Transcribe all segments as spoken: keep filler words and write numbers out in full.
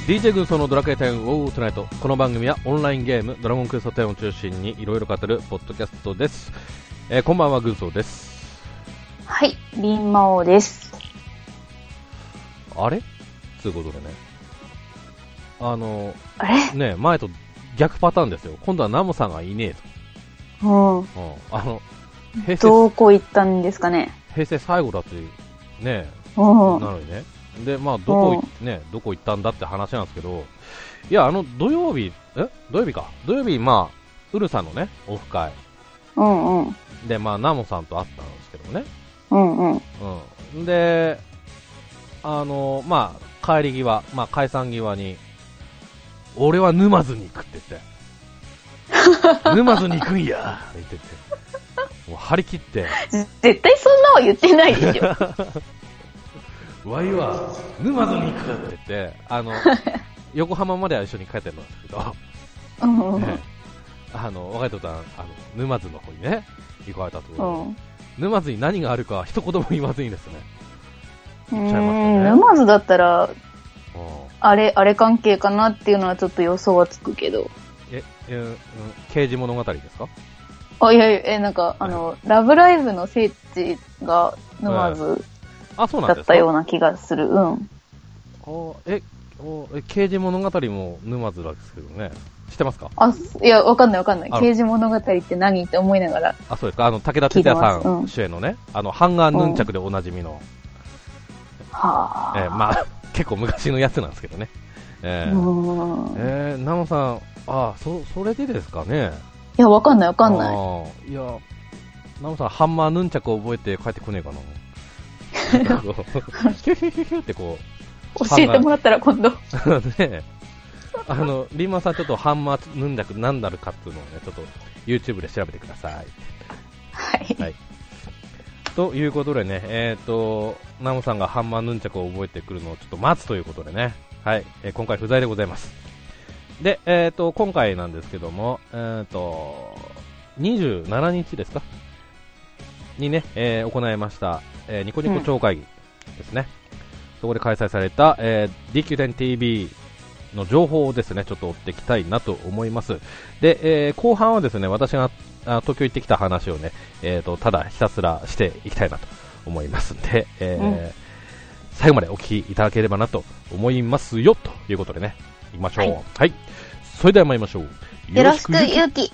ディージェー 軍曹のドラクエテンオートナイト。この番組はオンラインゲームドラゴンクエストテンを中心にいろいろ語るポッドキャストです。えー、こんばんは、軍曹です。 はい、リンマオです。 あれつうことでね、あのあれね、前と逆パターンですよ。今度はナモさんがいねえと。 うん。 うん、あの平成どこ行ったんですかね。 平成最後だってね、 うん、 なのにね。で、まあ、どこ、うん、ね、どこ行ったんだって話なんですけど、いや、あの、土曜日、え土曜日か。土曜日、まあ、ウルさんのね、オフ会。 うんうん。 で、まあ、ナモさんと会ったんですけどもね。 うんうん。 うん。で、あの、まあ、帰り際、まあ、解散際に、俺は沼津に行くって言って、沼津に行くんやって言ってて、もう張り切って。 絶対そんなは言ってないでしょ。 わいは沼津に行くって言って、あの横浜までは一緒に帰ってるんですけど、 うんね、あの若いとたんあの沼津の方にね行かれたところ、うん、沼津に何があるか一言も言わずにですね、 行っちゃいましたね。沼津だったらあれあれ関係かなっていうのはちょっと予想はつくけど、 え、え、うん、刑事物語ですか？ あ、いやいや、え、なんかあのラブライブの聖地が沼津、えーあ、そうなんですか？ だったような気がする。うん。 あええ、刑事物語も沼津ですけどね。知ってますか？ あ、いや、わかんないわかんない。刑事物語って何って思いながら。 あ、そうですか。あの、武田鉄矢さん主演のね、うん、あの、ハンガーヌンチャクでおなじみの。 は、うん、 えー、まあ、結構昔のやつなんですけどね。えー、えー、ナモさん、あ、そ、それでですかね。 いや、わかんないわかんない。 いや、ナモさん、ハンマーヌンチャクを覚えて帰ってこねえかな。ヒュヒュヒュヒュってこう教えてもらったら今度ね、あのリンマンさんちょっとハンマーヌンチャク何なるかっていうのをねちょっと YouTube で調べてください。 はい、 はい、ということでね、えっ、ー、とナモさんがハンマーヌンチャクを覚えてくるのをちょっと待つということでね、はい、えー、今回不在でございます。で、えっ、ー、と今回なんですけども、えっ、ー、とにじゅうしちにちですかにね、えー、行いました、えー、ニコニコ超会議ですね、うん、そこで開催された、えー、ディーキューテンティービー の情報をですねちょっと追っていきたいなと思います。で、えー、後半はですね私があ東京行ってきた話をね、えーと、ただひたすらしていきたいなと思いますので、えーうん、最後までお聞きいただければなと思いますよということでね行きましょう。はい、はい、それでは参りましょう。 よろしくゆうき。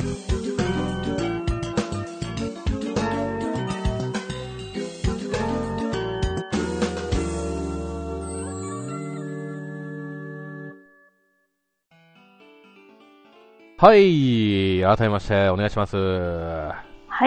はい、改めましてお願いします。 はい、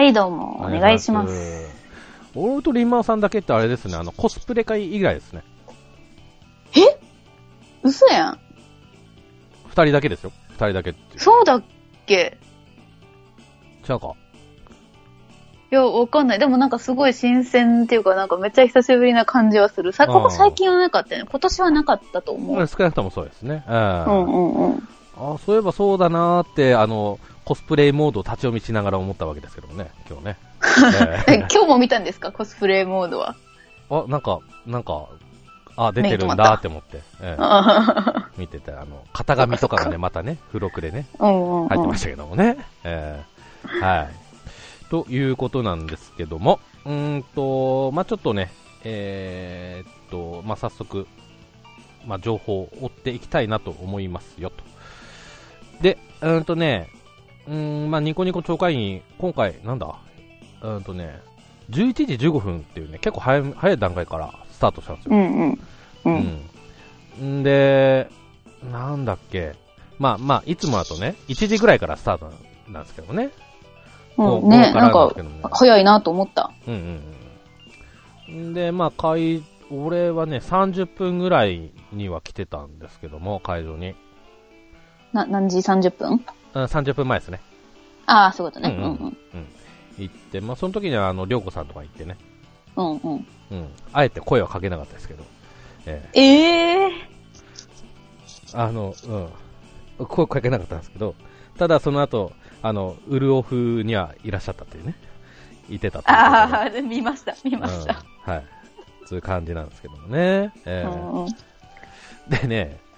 どうもお願いします。 俺とリンマオさんだけってあれですね、あのコスプレ会以外ですね。 え？嘘やん。 二人だけですよ。二人だけって。 そうだっけ？ 違うか。 いや、わかんない。でもなんかすごい新鮮っていうか、なんかめっちゃ久しぶりな感じはする。さ、ここ最近はなかったよね。今年はなかったと思う。 少なくともそうですね。うんうんうんうん。 あ、そういえばそうだなーって、あの、コスプレモードを立ち読みしながら思ったわけですけどもね、今日ね。 えー、今日も見たんですか、コスプレモードは。 あ、なんか、なんか、あ、出てるんだって思って、えー、見てて、あの、型紙とかがね、またね、付録でね、 うんうんうん、 入ってましたけどもね。えー、はい。ということなんですけども、うーんと、まあちょっとね、えー、っと、まあ早速、まあ情報を追っていきたいなと思いますよと。で、うんとね、うーん、まあ、ニコニコ超会議、今回、なんだ、うんとね、じゅういちじじゅうごふんっていうね、結構早い、早い段階からスタートしたんですよ。 うんうん。うん。 うん、で、なんだっけ、まあまあ、いつもだとね、いちじぐらいからスタートなんですけどね。 うん、ね、なんか、早いなと思った。 うんうんうん。で、まあ、会、俺はね、さんじゅっぷんぐらいには来てたんですけども、会場に。 な、何時さんじゅっぷん？ うん、さんじゅっぷんまえですね。 ああ、そういうことね。 うんうん。うんうん、行って、まあ、その時には、あの、りょうこさんとか行ってね。 うんうん。 うん。あえて声はかけなかったですけど。 えー、えー、あの、うん。声かけなかったんですけど、ただその後、あの、ウルオフにはいらっしゃったっていうね。いてたっていう。 ああ、見ました、見ました、 うん。はい。そういう感じなんですけどもね。えー、うんうん、でね、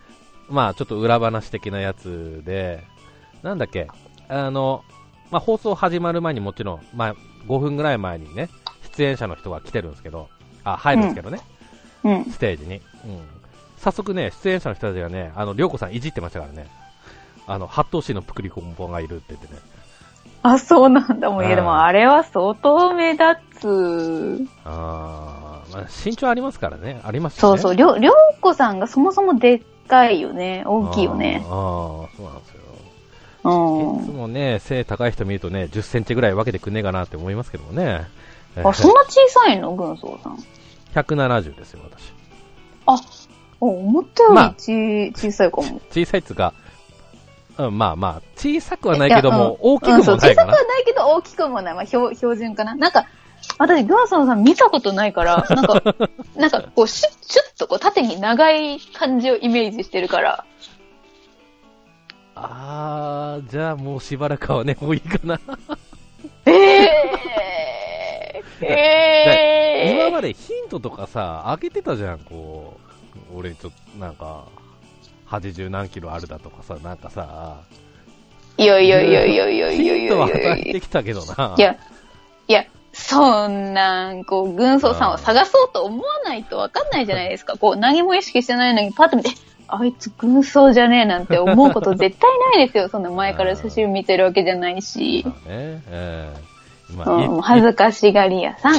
まあちょっと裏話的なやつで、なんだっけ、あの、まあ放送始まる前にもちろん、まあごふんぐらい前にね、出演者の人が来てるんですけど、あ、入るんですけどね、 うん、 ステージに。うん。早速ね、出演者の人たちがね、あの、りょうこさんいじってましたからね、あの、八頭身のプクリコンボがいるって言ってね。 あ、そうなんだもん。いや、でもあれは相当目立つ。 あー、まあ、身長ありますからね。ありますよね。 ね。 そうそう。りょ、りょうこさんがそもそもでっかいよね。大きいよね。 ああ、そうなんですよ。うん。いつもね、背高い人見るとね、じゅっセンチぐらい分けてくんねえかなって思いますけどもね。 あ、そんな小さいの軍曹さん。 ひゃくななじゅうですよ、私。 あ、思ったより、まあ、ち小さいかも。 小さいっつうか、うん、まあまあ、小さくはないけども、うん、大きくもないかな、うん、 小さくはないけど大きくもない。まあ、標、標準かな。なんか、私、グアソンさん見たことないから、なんか、なんか、こう、シュッ、シュッとこう、縦に長い感じをイメージしてるから。 あー、じゃあもうしばらくはね、もういいかな。 えー、えー、今までヒントとかさ、あげてたじゃん、こう、俺ちょっと、なんか、はちじゅうなんキロあるだとかさ、なんかさ、 いやいやいやいやいやいやいやヒントは与えてきたけどな。 いや、いや、そんなん、こう、軍曹さんを探そうと思わないとわかんないじゃないですか。こう、何も意識してないのに、パッと見て、あいつ軍曹じゃねえなんて思うこと絶対ないですよ。そんな前から写真見てるわけじゃないし。 そうね、えーまあ、うん、恥ずかしがり屋さん。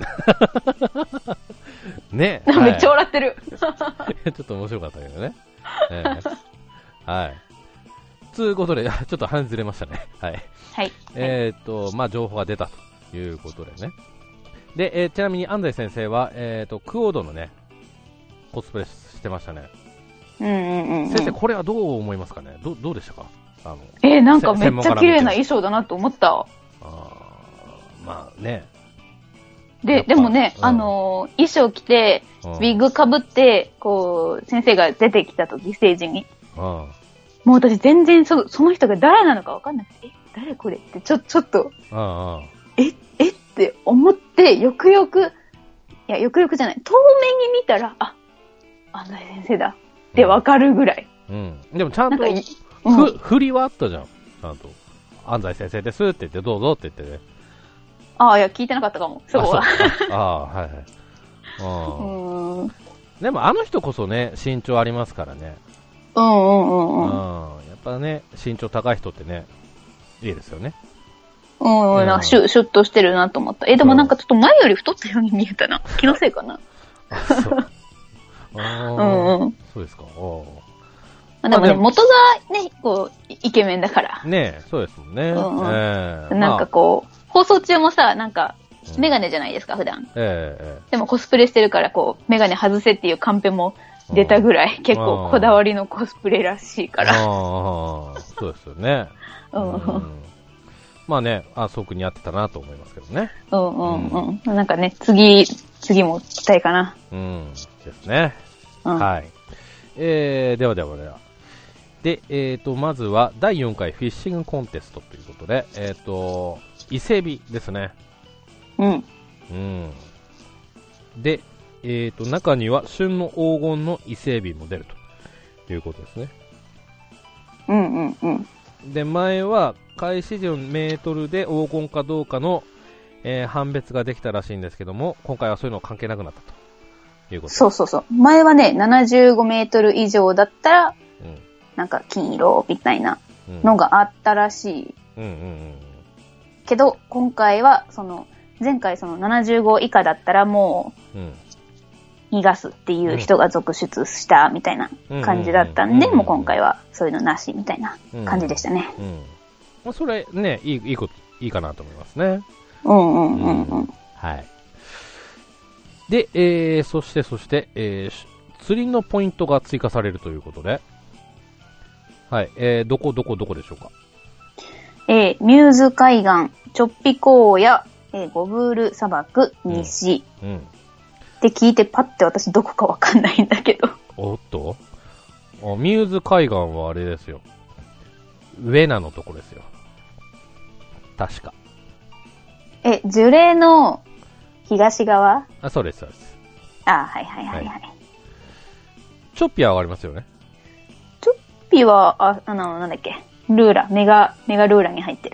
ね、 めっちゃ笑ってる。 ちょっと面白かったけどね。えー、はい。ということで、ちょっと話ずれましたね。はい。 はい。 えっと、まあ、情報が出たということでね。で、えー、ちなみに安西先生は、えっと、クオードのね、コスプレしてましたね。 うんうんうん、うん。 先生、これはどう思いますかね。ど、どうでしたか。あの、 えー、なんかめっちゃ綺麗な衣装だなと思った。あー、まあね。 で、でもね、うん、あのー、衣装着て、ウィッグ被って、こう、先生が出てきた時、ステージに。うん、もう私全然そ、その人が誰なのかわかんなくて、え、誰これって、ちょ、ちょっと、うんうん、え、えって思って、よくよく、いや、よくよくじゃない、遠目に見たら、あ、安西先生だってわかるぐらい。 うん。うん、でもちゃんと、うん、ふ、振りはあったじゃん。ちゃんと。安西先生ですって言って、どうぞって言ってね。 ああ、いや、聞いてなかったかも、そこは。 ああ、はいはい。うん。でもあの人こそね、身長ありますからね。 うんうんうんうん。 うん。やっぱね、身長高い人ってね、いいですよね。 うん、うん、なんかシュ、シュッとしてるなと思った。え、でもなんかちょっと前より太ったように見えたな。気のせいかな。 あ、そう。あうんうん。そうですか。 あでもね、まあ、元がね、こう、イケメンだから。 ねえ、そうですもんね。うんうん、 えー、なんかこう、まあ、放送中もさ、なんか、メガネじゃないですか、普段。 ええー、 でもコスプレしてるから、こう、メガネ外せっていうカンペも出たぐらい、結構こだわりのコスプレらしいから。 ああ、そうですよね。うん、うん。まあね、あ、そうくに合ってたなと思いますけどね。 うんうんうん。うん、なんかね、次、次も期待かな。 うん、ですね。 うん、 はい。えー、ではではでは。で、えっと、まずはだいよんかいフィッシングコンテストということで、えっと、伊勢海老ですね。 うん。 うん。で、えっと、中には旬の黄金の伊勢海老も出るということですね。 うんうんうん。 で、前は開始時のメートルで黄金かどうかの、えー、判別ができたらしいんですけども、今回はそういうの関係なくなったということです。 そうそうそう。前はね、ななじゅうごメートル以上だったら、うん、なんか金色みたいなのがあったらしい。 うんうんうんうん、 けど、今回は、その、前回そのななじゅうご以下だったらもう、逃がすっていう人が続出したみたいな感じだったんで、もう今回はそういうのなしみたいな感じでしたね。 うんうんまあ、それね、いい、いいこと、いいかなと思いますね。 うんうんうんうん。 はい。で、えー、そしてそして、えー、釣りのポイントが追加されるということで、はい、えー、どこどこどこでしょうか。 えー、ミューズ海岸、チョッピ荒野、えー、ゴブール砂漠、西、うんうん、って聞いてパッて私どこかわかんないんだけど。 おっとあミューズ海岸はあれですよ。上名のとこですよ。確か。 え、樹齢の東側？ あ、そうです、そうです。 あ、はいはいはいはい。 チョッピはわかりますよね。 ピは、あ、あの、なんだっけ、ルーラ、メガ、メガルーラに入ってる。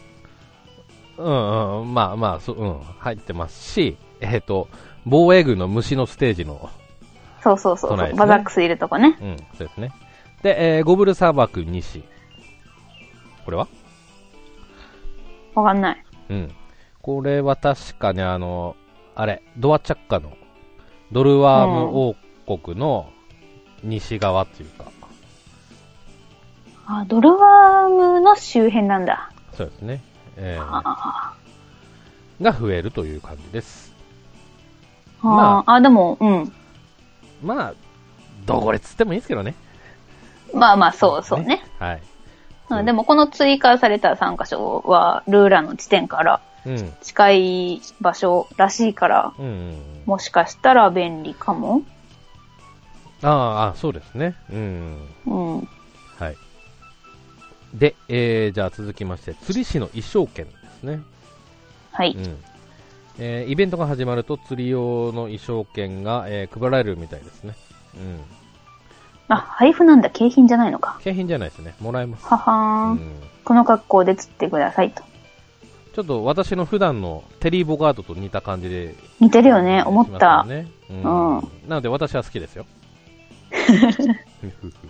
うんうん、まあまあ、そうん、入ってますし、えっ、ー、と、防衛軍の虫のステージの、 そうそうそう、ね、バザックスいるとこね。 うん、そうですね。で、えー、ゴブル砂漠西。これはわかんない。 うん。これは確かね、あの、あれ、ドアチャッカの、ドルワーム王国の西側っていうか。 うん、あ、ドルワームの周辺なんだ。 そうですね。えー、が増えるという感じです。 まあ、あ、でも、うん。 まあ、どこでつってもいいですけどね。 まあまあ、そうそうね。ね、 はい。 うん、でも、この追加されたさんカ所は、ルーラの地点から近い場所らしいから、うんうんうん、もしかしたら便利かも。 ああ、そうですね。うん。うん。はい。で、えー、じゃあ続きまして、釣り師の衣装券ですね。 はい。 うんえー、イベントが始まると釣り用の衣装券が、えー、配られるみたいですね。うん。 あ、配布なんだ。景品じゃないのか。 景品じゃないですね。もらえます。 ははーん、うん。この格好で釣ってくださいと。 ちょっと私の普段のテリー・ボガードと似た感じで。 似てるよね。思った。 ね、うん。うん。なので私は好きですよ。はい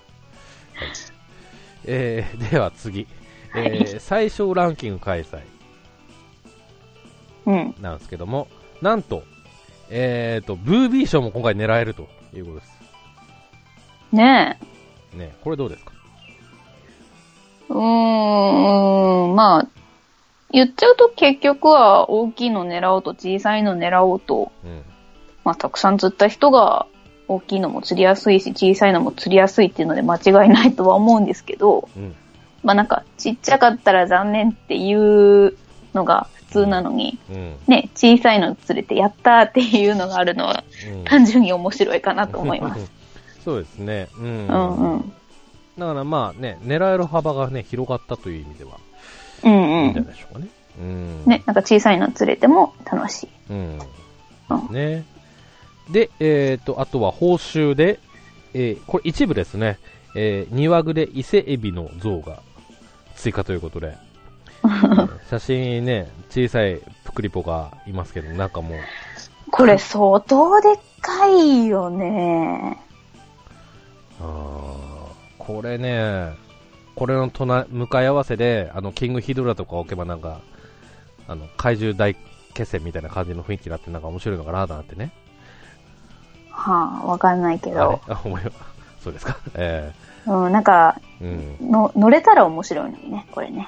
えー、では次。えー、最小ランキング開催。 うん。 なんですけども、なんと、えーと、ブービー賞も今回狙えるということです。 ねえ。ねこれどうですか？ うーん、まあ、言っちゃうと結局は大きいの狙おうと小さいの狙おうと、うん、まあたくさん釣った人が大きいのも釣りやすいし小さいのも釣りやすいっていうので間違いないとは思うんですけど、うん、まあなんかちっちゃかったら残念っていうのが普通なのに、うん、ね、小さいの釣れてやったーっていうのがあるのは、うん、単純に面白いかなと思います。 そうですね。うん。 うんうん。 だからまあね、狙える幅がね、広がったという意味では、 うんうん。 いいんじゃないでしょうかね。うん。 ね、なんか小さいの釣れても楽しい。 うん。うん、ね。で、えっ、ー、と、あとは報酬で、えー、これ一部ですね、えー、庭具で伊勢エビの像が追加ということで、写真ね、小さいプクリポがいますけど、なんかもう。 これ相当でっかいよね。 あこれね、これの隣向かい合わせで、あの、キングヒドラとか置けばなんか、あの、怪獣大決戦みたいな感じの雰囲気になってなんか面白いのかななんてね。 はあ、わかんないけど。 あ、思いそうですか。えー、うん、なんか、うん、の乗れたら面白いのにね、これね。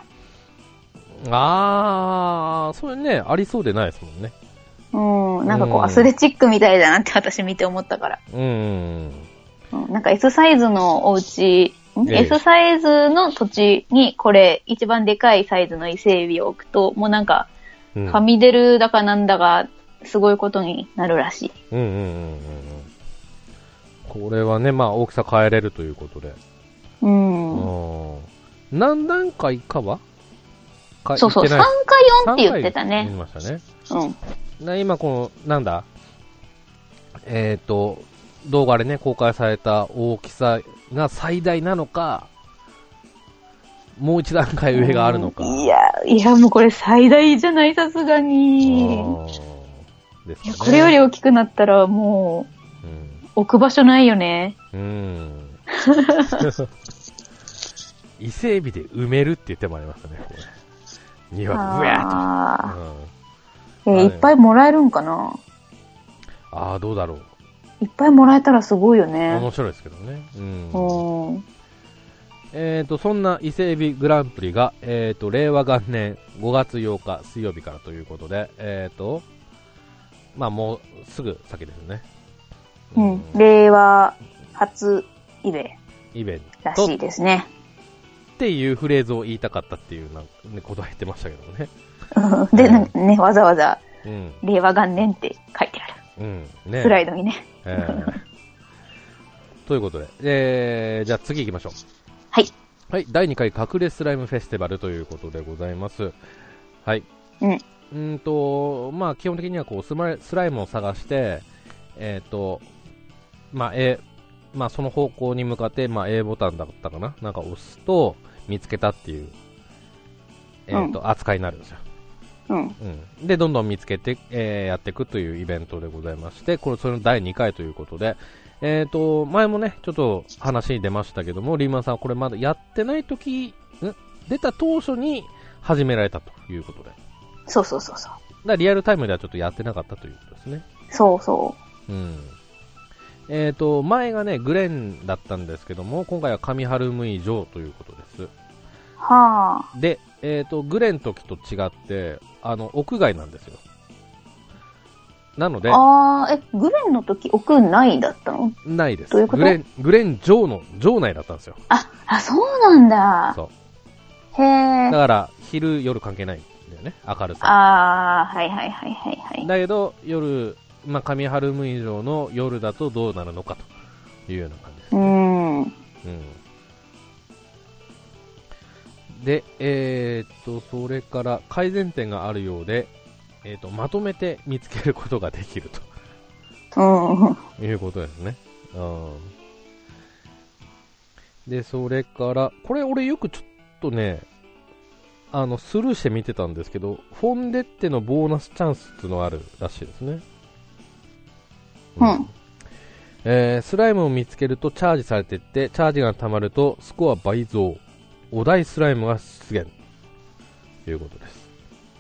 あー、それね、ありそうでないですもんね。 うん、なんかこう、アスレチックみたいだなって私見て思ったから。 うん。 うん、なんか S サイズのお家、ん、ええ、S サイズの土地にこれ一番でかいサイズの伊勢エビを置くと、もうなんか、うん、はみ出るだかなんだが、すごいことになるらしい。 うんうんうんうん。これはね、まあ大きさ変えれるということで。 うん。 うん、何段階かはそうそう、さんかよんって言ってたね。 言いましたね。 うん。 な今この、なんだえっ、ー、と、動画でね、公開された大きさが最大なのか、もう一段階上があるのか。 いや、いやもうこれ最大じゃない、さすがに。 ですかね、 これより大きくなったらもう、うん、置く場所ないよね。 うん。伊勢エビで埋めるっていう手もありますね、これ。庭がうわーっと。うん、えー、いっぱいもらえるんかな。 ああ、どうだろう。 いっぱいもらえたらすごいよね。 面白いですけどね。うん。うんえーと、そんな伊勢エビグランプリが、えーと、令和元年ごがつようか水曜日からということで、えーと、まあもうすぐ先ですね。 うん。うん、令和初イベイベらしいですね。 っていうフレーズを言いたかったっていうなんか、ね、ことは言ってましたけどね。 で、うん、ね、わざわざ、 うん、 令和元年って書いてある。 うんね、 スライドにね。 えー、ということで、えー、じゃあ次行きましょう。 はい。 はい、だいにかい隠れスライムフェスティバルということでございます。はい。 うん。 うんと、まあ基本的にはこうスマスライムを探して、えっ、ー、と、まあ、えまあその方向に向かって、まあ A ボタンだったかななんか押すと、見つけたっていう、えっと、うん、扱いになるんですよ。うん。うん。で、どんどん見つけて、えー、やっていくというイベントでございまして、これ、それのだいにかいということで、えっと、前もね、ちょっと話に出ましたけども、リーマンさん、これまだやってない時、ん出た当初に始められたということで。 そうそうそうそう。だからリアルタイムではちょっとやってなかったということですね。 そうそう。 うん。えっと、前がね、グレンだったんですけども、今回は上春ムイ城ということです。 はあ。 で、えっと、グレンの時と違って、あの、屋外なんですよ。なので。 ああ、え、グレンの時屋内だったの？ ないです。 どういうこと？ グレン、グレン城の、城内だったんですよ。 あ、あ、そうなんだ。 そう。 へえ。 だから、昼、夜関係ないんだよね、明るさ。 ああ、はいはいはいはいはい。 だけど、夜、まあ、上春ムイ城の夜だとどうなるのかというような感じです、ね。 うん。うん。 で、えー、っと、それから改善点があるようで、えー、っと、まとめて見つけることができると。うん。いうことですね。うん。で、それから、これ俺よくちょっとね、あの、スルーして見てたんですけど、フォンデッテのボーナスチャンスっていうのがあるらしいですね。 うん。うん、 えー、スライムを見つけるとチャージされていって、チャージが溜まるとスコア倍増。お題スライムが出現。ということです。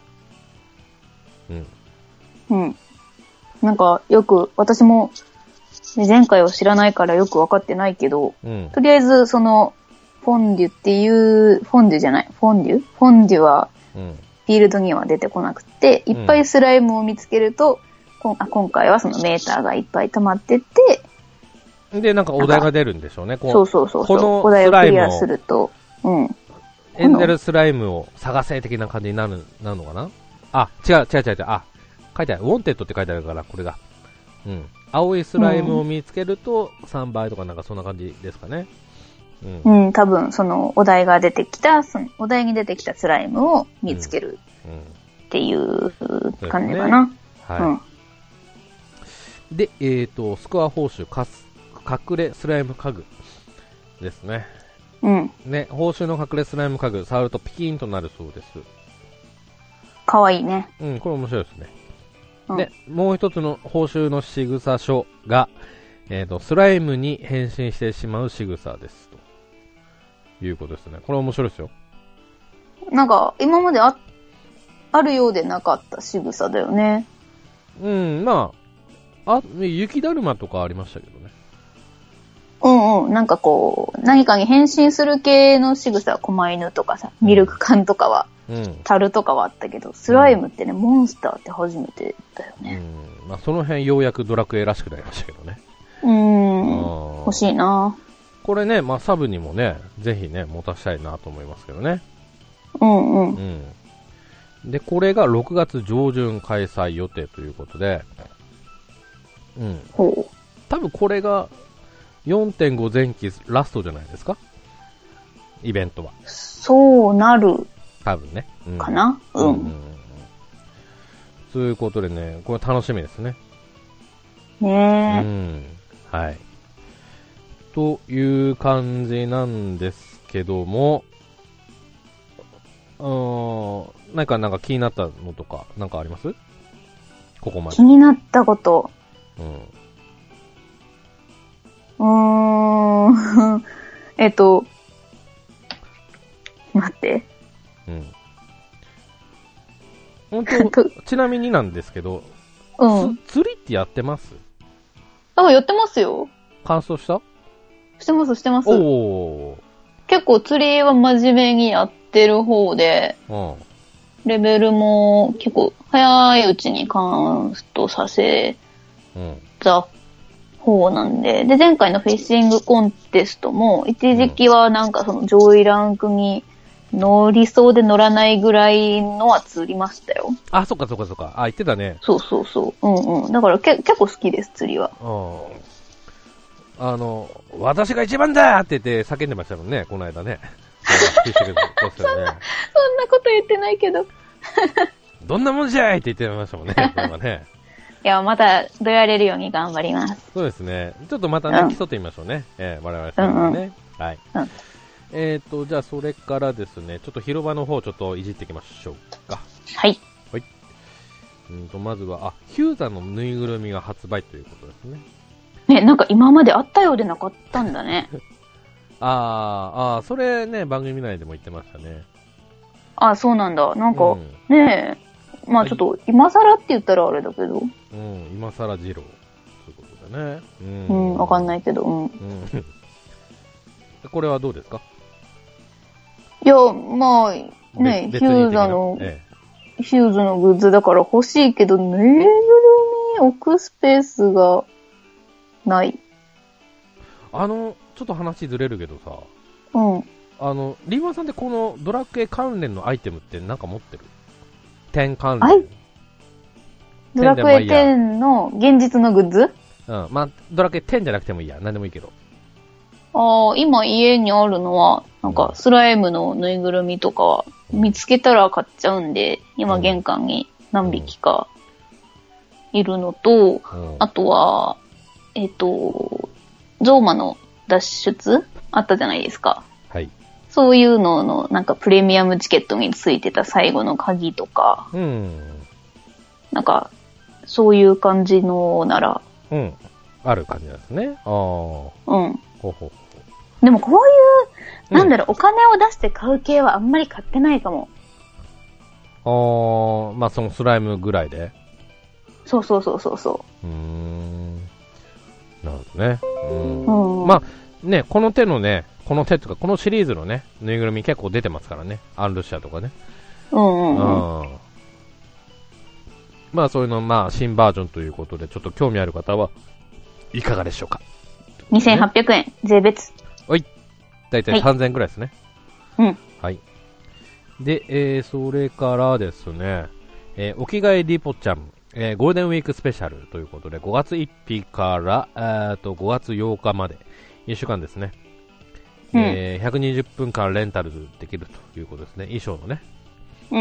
うん。うん。なんか、よく、私も、前回を知らないからよくわかってないけど、うん、とりあえず、その、フォンデュっていう、フォンデュじゃない、フォンデュフォンデュは、フィールドには出てこなくて、うん、いっぱいスライムを見つけると、こんあ今回はそのメーターがいっぱい溜まってて、 で、なんかお題が出るんでしょうね。こうそうそうそうそう。このお題をクリアすると、うん。 エンゼルスライムを探せ的な感じになる、なるのかなあ、違う違う違う違う。あ、書いてある。ウォンテッドって書いてあるから、これだ。うん。青いスライムを見つけるとさんばいとかなんかそんな感じですかね。 うん、うん、多分そのお題が出てきた、そのお題に出てきたスライムを見つけるっていう感じかな。うんうん、はい。うんで、えーと、スコア報酬、かす、隠れスライム家具ですね。 うん。 ね、報酬の隠れスライム家具、触るとピキーンとなるそうです。 かわいいね。 うん、これ面白いですね。うん、で、もう一つの報酬の仕草書が、えーと、スライムに変身してしまう仕草です。ということですね。これ面白いですよ。 なんか、今まであ、あるようでなかった仕草だよね。 うん、まあ、あ、雪だるまとかありましたけどね。 うんうん。なんかこう、何かに変身する系の仕草は狛犬とかさ、ミルク缶とかは、うん、樽とかはあったけど、スライムってね、うん、モンスターって初めてだよね。 うん。まあその辺ようやくドラクエらしくなりましたけどね。 うーん。欲しいな。 これね、まあサブにもね、ぜひね、持たしたいなと思いますけどね。 うんうん。 うん。で、これがろくがつ上旬開催予定ということで、うん。 ほう。 多分これが よんてんご 前期ラストじゃないですか？イベントは。 そうなる。 多分ね。 うん、かな、うん、うんうんうん。 そういうことでね、これ楽しみですね。 ねえ。 うん。はい。という感じなんですけども、うーん、なんかなんか気になったのとか、なんかあります？ここまで。 気になったこと。 うん。 うーん。えっと、待って。 うん。本当、ちなみになんですけど、 うん。 釣りってやってます？ あ、やってますよ。 完走した？ してます、してます。 おー。 結構釣りは真面目にやってる方で、うん。レベルも結構早いうちにカウントさせた方なんで、で、前回のフィッシングコンテストも、一時期はなんかその上位ランクに乗りそうで乗らないぐらいのは釣りましたよ。 あ、そっかそっかそっか。あ、言ってたね。 そうそうそう。うんうん。だからけ結構好きです、釣りは。 うん。あの、私が一番だって言って叫んでましたもんね、この間ね。フィッシングコンテストね。そんな、そんなこと言ってないけど。 どんなもんじゃいって言ってましたもんね、今ね。 や、またどやれるように頑張ります。 そうですね。ちょっとまたね、うん、競ってみましょうね。えー、我々さんもね。うんうん、はい。うん、えっ、ー、と、じゃあそれからですね、ちょっと広場の方ちょっといじっていきましょうか。 はい。 はい。うんと、まずは、あ、ヒューザのぬいぐるみが発売ということですね。 ね、なんか今まであったようでなかったんだね。 あー、あー、それね、番組内でも言ってましたね。 あ、そうなんだ。なんか、うん、ねえ、まあちょっと、今更って言ったらあれだけど。 うん、今更二郎。そういうことだね。 うん、うん、わかんないけど、うん。うん、 これはどうですか？ いや、まあ、ね、ヒューザの、ええ、ヒューズのグッズだから欲しいけど、ぬいぐるみ置くスペースがない。 あの、ちょっと話ずれるけどさ、 うん。 あの、リーマンさんってこのドラクエ関連のアイテムってなんか持ってる？テン関連。 ドラクエテンの現実のグッズ？ うん。まあ、ドラクエテンじゃなくてもいいや。何でもいいけど。 ああ、今家にあるのは、なんかスライムのぬいぐるみとかは見つけたら買っちゃうんで、今玄関に何匹かいるのと、あとは、えっと、ゾーマの脱出あったじゃないですか。 はい。 そういうのの、なんかプレミアムチケットについてた最後の鍵とか、 うん。 なんか、そういう感じのなら、 うん。ある感じですね。ああ。うん。 ほうほう。 でもこういう、なんだろう、うん、お金を出して買う系はあんまり買ってないかも。 ああ、まあそのスライムぐらいで。 そうそうそうそうそう。 うーん。なるほどね。うん。うん、まあね、この手のね、この手とか、このシリーズのね、ぬいぐるみ結構出てますからね。アンルシアとかね。 うんうんうん。 うん、まあそういうの、まあ新バージョンということで、ちょっと興味ある方はいかがでしょうか。 にせんはっぴゃくえん、税別。 はい。だいたいさんぜんえんくらいですね。 うん。 はい。で、えー、それからですね、えー、お着替えリポちゃん、えー、ゴールデンウィークスペシャルということで、ごがつついたちから、えーと、ごがつようかまで、いっしゅうかんですね。うん、えー、ひゃくにじゅっぷんかんレンタルできるということですね。衣装のね。 うん。うん。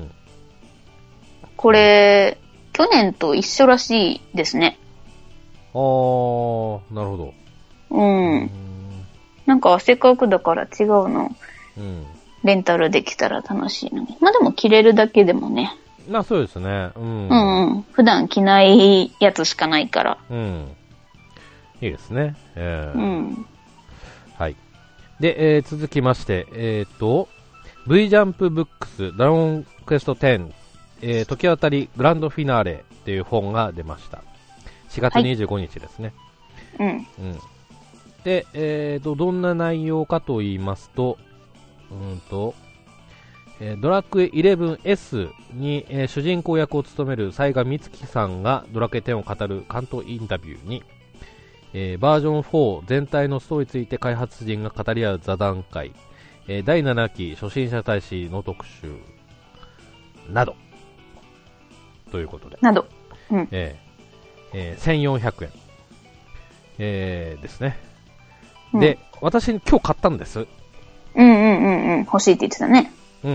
これ、去年と一緒らしいですね。 あー、なるほど。 うん。うんなんかせっかくだから違うの、うん、レンタルできたら楽しいのに。まあでも着れるだけでもね。 まあそうですね。うん。 うんうん。普段着ないやつしかないから。 うん。いいですね。えー、 うん。 はい。で、えー、続きまして、えっ、ー、と、V ジャンプブックスドラゴンクエストテン、えー、時渡りグランドフィナーレっていう本が出ました。しがつにじゅうごにちですね。 はい、うん。うん。 で、えーと、どんな内容かと言いますと、うんと、えー、ドラクエ イレブンエス に、えー、主人公役を務める雑賀美月さんがドラクエテンを語る関東インタビューに、えー、バージョンフォー全体のストーリーについて開発陣が語り合う座談会、えー、だいななき初心者大使の特集などということでなど、うんえーえー、せんよんひゃくえん、えー、ですね。で、うん、私今日買ったんです。 うんうんうんうん。欲しいって言ってたね。 うん。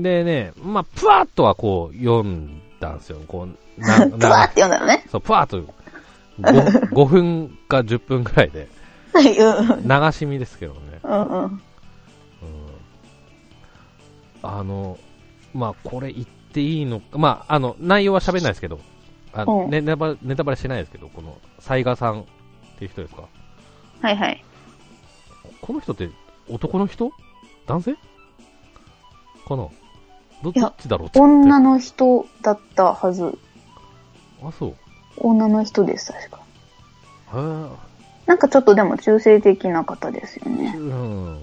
でね、まあ、ぷわっとはこう読んだんですよ。こう、 な、ぷわって読んだのね。 そう、ぷわっと 5, ごふんかじゅっぷんくらいで。流し見ですけどね。 うんうん。うん、 あの、まあ、これ言っていいのか、まあ、あの、内容は喋んないですけど、あの、うん、ね、ネタバレ、ネタバレしないですけど、この、雑賀さんっていう人ですか？ はいはい。 この人って男の人？男性？かな？ど、どっちだろうって。 女の人だったはず。 あ、そう。 女の人です、確か。 へぇ。 なんかちょっとでも中性的な方ですよね。うん。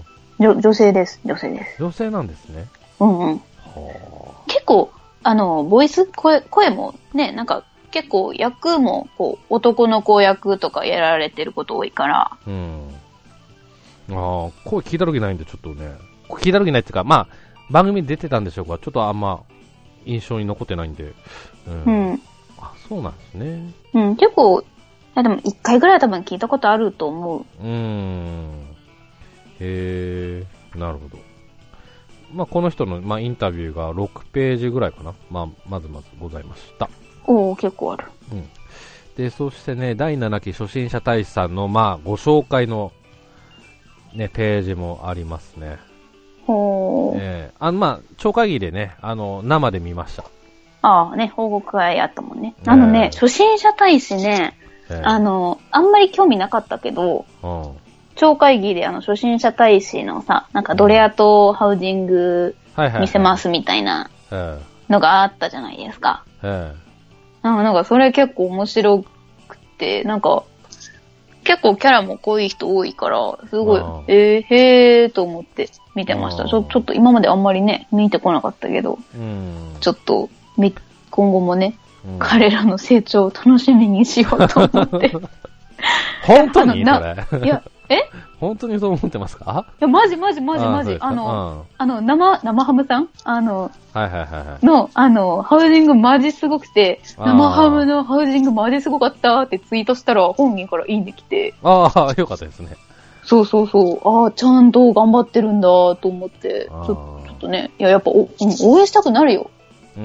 女、女性です、女性です。 女性なんですね。 うんうん。はあ。結構、あの、ボイス、声、声もね、なんか、結構役もこう男の子役とかやられてること多いから。 うん。ああ、声聞いた時ないんでちょっとね、聞いた時ないっていうか、まあ番組に出てたんでしょうか、ちょっとあんま印象に残ってないんで。うん。うん、あ、そうなんですね。 うん、結構、いやでも一回ぐらい多分聞いたことあると思う。 うーん。へえ、なるほど。まあこの人のまあインタビューがろくページぐらいかな。まあまずまずございました。 おー、結構ある。 うん。で、そしてね、だいななき初心者大使さんの、まあ、ご紹介の、ね、ページもありますね。 ほー。 えー、あの、まあ、超会議でね、あの、生で見ました。 ああね、報告会あったもんね。あのね、初心者大使ね、えー、あの、あんまり興味なかったけど、うん、超会議であの、初心者大使のさ、なんかドレアとハウジング見せますみたいなのがあったじゃないですか。えー、なんかそれ結構面白くて、なんか、結構キャラも濃い人多いから、すごい、えー、へーと思って見てました。ちょ、ちょっと今まであんまりね、見てこなかったけど、うん、ちょっと、今後もね、うん、彼らの成長を楽しみにしようと思って。 本当にそれ。 いや、え本当にそう思ってますか？ いや、マジマジマジマジ。あの、あの、生、生ハムさんあの、 はいはいはいはい。 の、あの、ハウジングマジすごくて、生ハムのハウジングマジすごかったってツイートしたら本人からいいね来て。 ああ、よかったですね。 そうそうそう。ああ、ちゃんと頑張ってるんだと思って、ちょ、ちょっとね、いや、やっぱお、応援したくなるよ。 うん。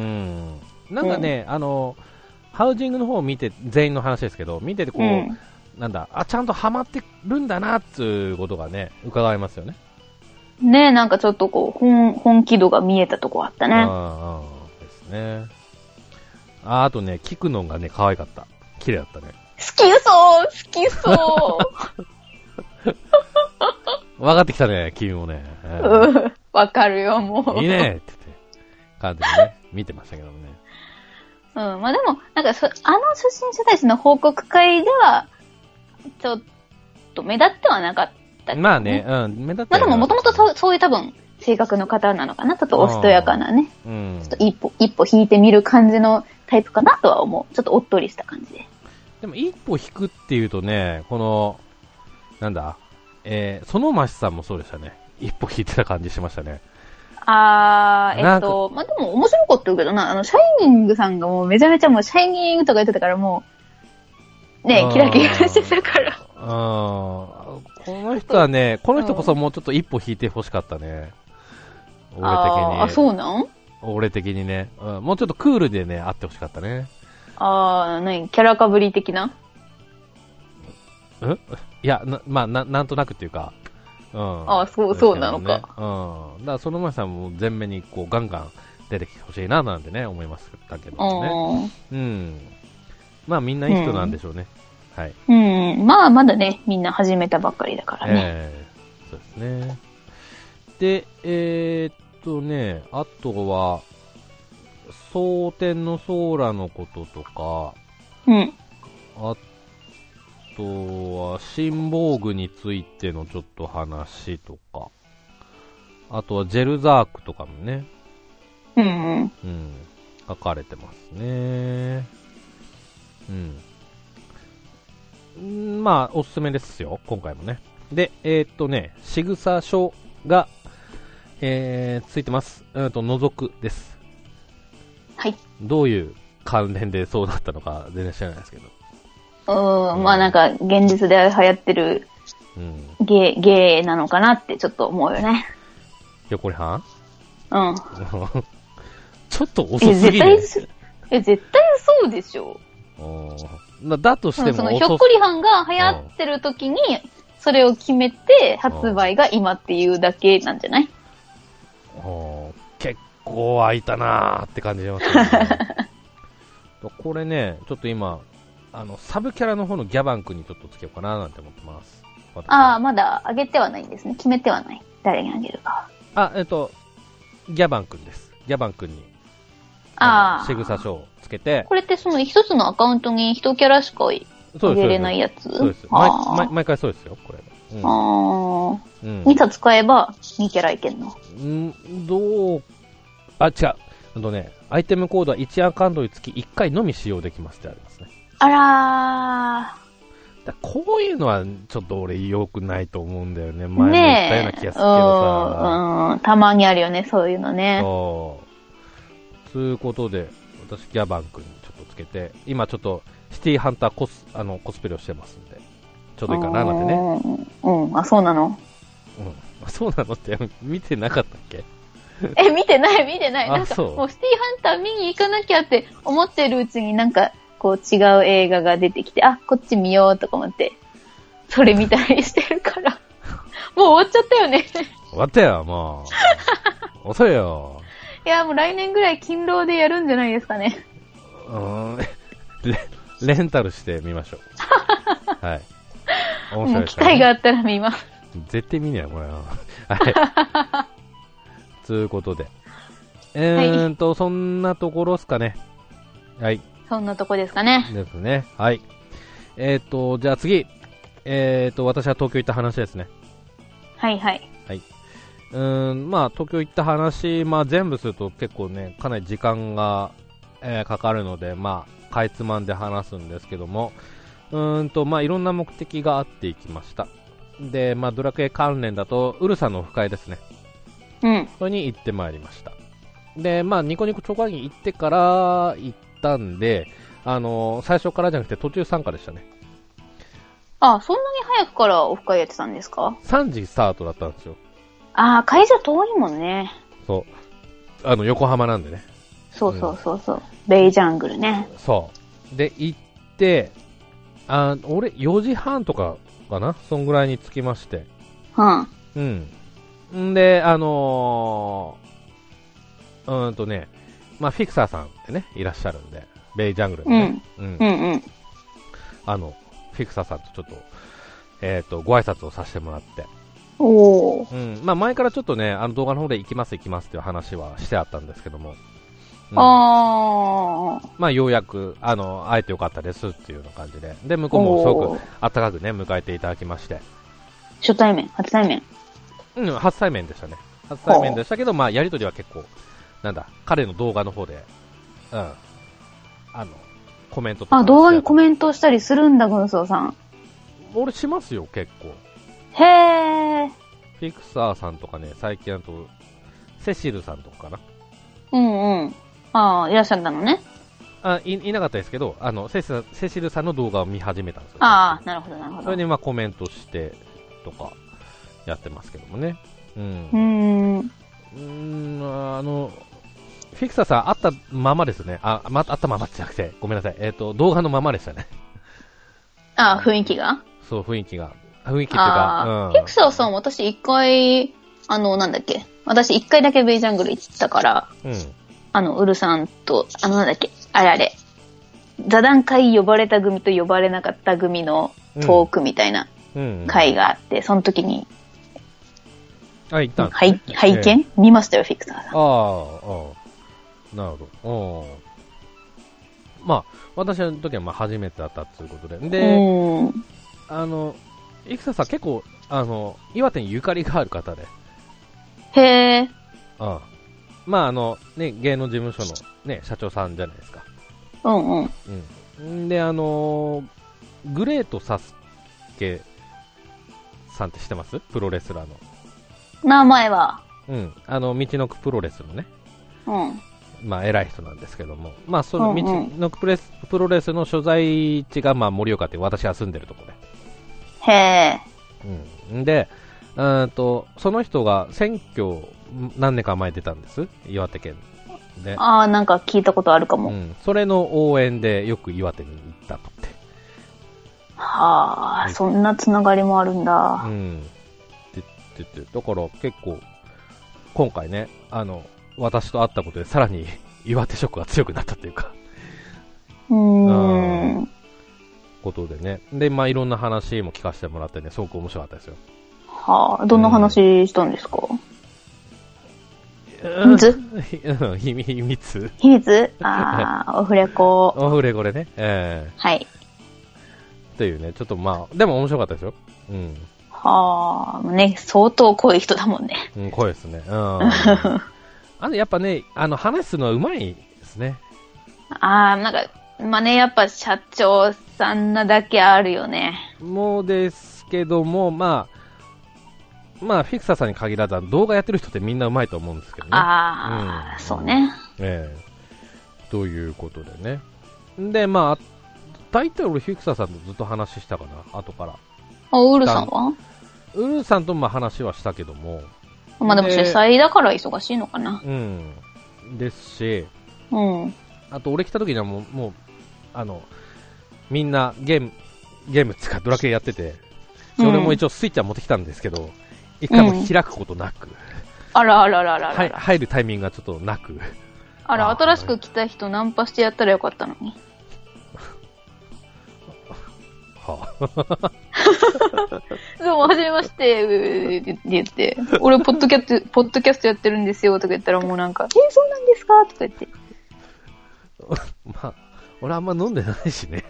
なんかね、うん、あの、ハウジングの方を見て、全員の話ですけど、見ててこう、うん、なんだ、あ、ちゃんとハマってるんだなっていうことがね、伺えますよね。 ねえ、なんかちょっとこう、本、本気度が見えたとこあったね。 ああ、ですね。あ、あとね、聞くのがね、可愛かった。綺麗だったね。 好きそう好きそう分かってきたね、君もね。 うん、わかるよ、もう。 いいねって言って、感じでね、見てましたけどもね。 うん、まあでも、なんかそ、あの初心者たちの報告会では、ちょっと目立ってはなかったけど、ね。まあね、うん、目立ってはなかった。まあでももともとそうそういう多分、性格の方なのかな。ちょっとおしとやかなね。うん。ちょっと一歩、一歩引いてみる感じのタイプかなとは思う。ちょっとおっとりした感じで。 でも一歩引くっていうとね、この、なんだ、えー、園増さんもそうでしたね。一歩引いてた感じしましたね。 あー、えっと、まあ、でも面白かったけどな、あの、シャイニングさんがもうめちゃめちゃもう、シャイニングとか言ってたからもう、ね、キラキラしてたから。 あー、この人はね、この人こそもうちょっと一歩引いてほしかったね。俺的に。 あ、そうなん俺的にね、うん。もうちょっとクールでね、会ってほしかったね。 あー、何キャラかぶり的な？ んいや、な、まあ、な、なんとなくっていうか、うん、 ああ、そう、そうなのか。 うん。だから、その前さんも前面にこうガンガン出てきてほしいななんてね、思いましたけどね。うん。まあ、みんないい人なんでしょうね。うん、はい。 うん。まあ、まだね、みんな始めたばっかりだからね。 えー、そうですね。で、えー、っとね、あとは、蒼天のソーラのこととか、 うん。 ああとは、新防具についてのちょっと話とか、あとはジェルザークとかもね、 うん、うん、 うん、書かれてますね。うん。まあ、おすすめですよ、今回もね。で、えー、っとね、仕草書が、えー、ついてます。うんと、覗くです。 はい。 どういう関連でそうなったのか全然知らないですけど。 うーん、まあなんか、現実で流行ってる、ゲー、ゲーなのかなってちょっと思うよね。 横りはんうん。 ちょっと遅すぎる。 え、絶対、え、絶対そうでしょ。 だ, だとしても、 そのひょっこりはんが流行ってる時に、それを決めて発売が今っていうだけなんじゃない？ 結構空いたなーって感じしますね。これね、ちょっと今、あの、サブキャラの方のギャバン君にちょっとつけようかななんて思ってます。 ああ、まだ上げてはないんですね。決めてはない。誰に上げるか。 あ、えっと、ギャバン君です。ギャバン君に。 ああ。 仕草書をつけて。 これってその一つのアカウントに一キャラしか上げれないやつ？ そうです。毎, 毎, 毎回そうですよ、これ。 うん、ああ。うん、にさつ買えばにキャラいけんの？ んどう、あ、違う。あとね、アイテムコードはいちアカウントにつきいっかいのみ使用できますってありますね。 あらー。 だこういうのはちょっと俺良くないと思うんだよね。前も言ったような気がするけどさ。 うん、たまにあるよね、そういうのね。 そう。ということで、私ギャバン君にちょっとつけて、今ちょっとシティハンターコス、あの、コスプレをしてますんで、ちょうどいいかななんてね。 うん、あ、そうなの？ うん。そうなのって見てなかったっけ？ え、見てない、見てない。なんか、 あそうもうシティハンター見に行かなきゃって思ってるうちになんか、こう違う映画が出てきて、あ、こっち見ようとか思って、それ見たりしてるから。もう終わっちゃったよね。 終わったよ、もう。遅いよ。 いや、もう来年ぐらい勤労でやるんじゃないですかね。 うーん。レ、レンタルしてみましょう。はい。面白いです機会があったら見ます。 絶対見ねえよ、これは。はい。ということで。えーんと、はい、そんなところですかね。はい。 そんなとこですかね。 ですね。はい。えーと、じゃあ次。えーと、私は東京行った話ですね。 はいはい。 はい。うーん、まあ、東京行った話、まあ、全部すると結構ね、かなり時間が、えー、かかるので、まあ、かいつまんで話すんですけども、うーんと、まあ、いろんな目的があって行きました。で、まあ、ドラクエ関連だと、ウルさんのオフ会ですね。 うん。 それに行ってまいりました。で、まあ、ニコニコ超会議行ってから行ったんで、あのー、最初からじゃなくて途中参加でしたね。 あ、そんなに早くからオフ会やってたんですか？ さん 時スタートだったんですよ。 ああ、会場遠いもんね。 そう。あの、横浜なんでね。 そうそうそうそう。うん、ベイジャングルね。 そう。で、行って、あ、俺、よじはんとかかな？そんぐらいに着きまして。 うん。 うん。んで、あのー、うーんとね、まあ、フィクサーさんってね、いらっしゃるんで、ベイジャングルでね。 うん。うん、うんうん。 あの、フィクサーさんとちょっと、えっと、ご挨拶をさせてもらって。 おー。 うん。まあ、前からちょっとね、あの動画の方で行きます行きますっていう話はしてあったんですけども。 うん、あー。 まあ、ようやく、あの、会えてよかったですっていうような感じで。で、向こうもすごく温かくね、迎えていただきまして。初対面初対面うん、初対面でしたね。初対面でしたけど、まあ、やりとりは結構、なんだ、彼の動画の方で、うん、あの、コメントとか。 あ、動画にコメントしたりするんだ、軍曹さん。 俺しますよ、結構。 へー。 フィクサーさんとかね、最近だと、セシルさんとかかな。 うんうん。ああ、いらっしゃったのね。 あ、い、いなかったですけど、あの、セシル、セシルさんの動画を見始めたんですよ。 ああ、なるほど、なるほど。 それにまあコメントして、とか、やってますけどもね。うん。 うーん。 うーん、あの、フィクサーさん、会ったままですね。あ、ま、会ったままじゃなくて、ごめんなさい。えっと、動画のままでしたね。 ああ、雰囲気がそう、雰囲気が。雰囲気っていうか、 うん。フィクサーさん、私一回、あの、なんだっけ。私一回だけベイジャングル行ったから、うん。あの、ウルさんと、あの、なんだっけ。あれあれ。座談会呼ばれた組と呼ばれなかった組のトークみたいな会があって、うんうん、その時に、 あ、行ったんですね。拝見、えー、見ましたよ、フィクサーさん。 ああ、ああ。なるほど。まあ、私の時はまあ初めてだったということで。で、うん、あの、フィクサーさん結構、あの、岩手にゆかりがある方で。 へー。 ああ。まあ、あの、ね、芸能事務所のね、社長さんじゃないですか。 うんうん。 うん。で、あのー、グレートサスケさんって知ってます？プロレスラーの。 名前は。 うん。あの、道のくプロレスのね。 うん。 まあ、偉い人なんですけども。まあ、その道のくプロレス、うんうん、プロレスの所在地が、まあ、盛岡って私が住んでるところで。へー。うん。で、うんと、その人が選挙、何年か前出たんです。岩手県で。 ああ、なんか聞いたことあるかも。 うん。それの応援でよく岩手に行ったとって。 はあ、そんなつながりもあるんだ。 うん。って言って、だから結構、今回ね、あの、私と会ったことでさらに岩手色が強くなったっていうか。 うーん。 ことでね。で、まあいろんな話も聞かせてもらってね、すごく面白かったですよ。 はあ、どんな話したんですか？秘密秘密秘密ああ、オフレコ。 オフレコでね。えー、はい。 というね、ちょっとまあ、でも面白かったですよ。うん。 はあ、ね、相当濃い人だもんね。 うん、濃いですね。うん。あの、やっぱね、あの、話すのはうまいですね。 ああ、なんか、まあね、やっぱ社長さんなだけあるよね。 もうですけども、まあ、まあ、フィクサーさんに限らず、動画やってる人ってみんなうまいと思うんですけどね。 ああ、うん、そうね。 ええー。ということでね。で、まあ、大体俺フィクサーさんとずっと話したかな、後から。 あ、ウルさんはウルさんとまあ話はしたけども、 まあでも主催だから忙しいのかな。 うん。ですし、 うん。 あと俺来た時にはもう、もう、あの、みんなゲーム、ゲーム使ってドラクエやってて、うん、俺も一応スイッチは持ってきたんですけど、一回も開くことなく、うん、 あらあらあらあらあら、 はい、入るタイミングがちょっとなく、 あら、新しく来た人ナンパしてやったらよかったのに。 はぁ。どうも、はじめまして、って言って、俺、ポッドキャスト、ポッドキャストやってるんですよ、とか言ったらもうなんか、えー、そうなんですかとか言って。 まあ、俺あんま飲んでないしね。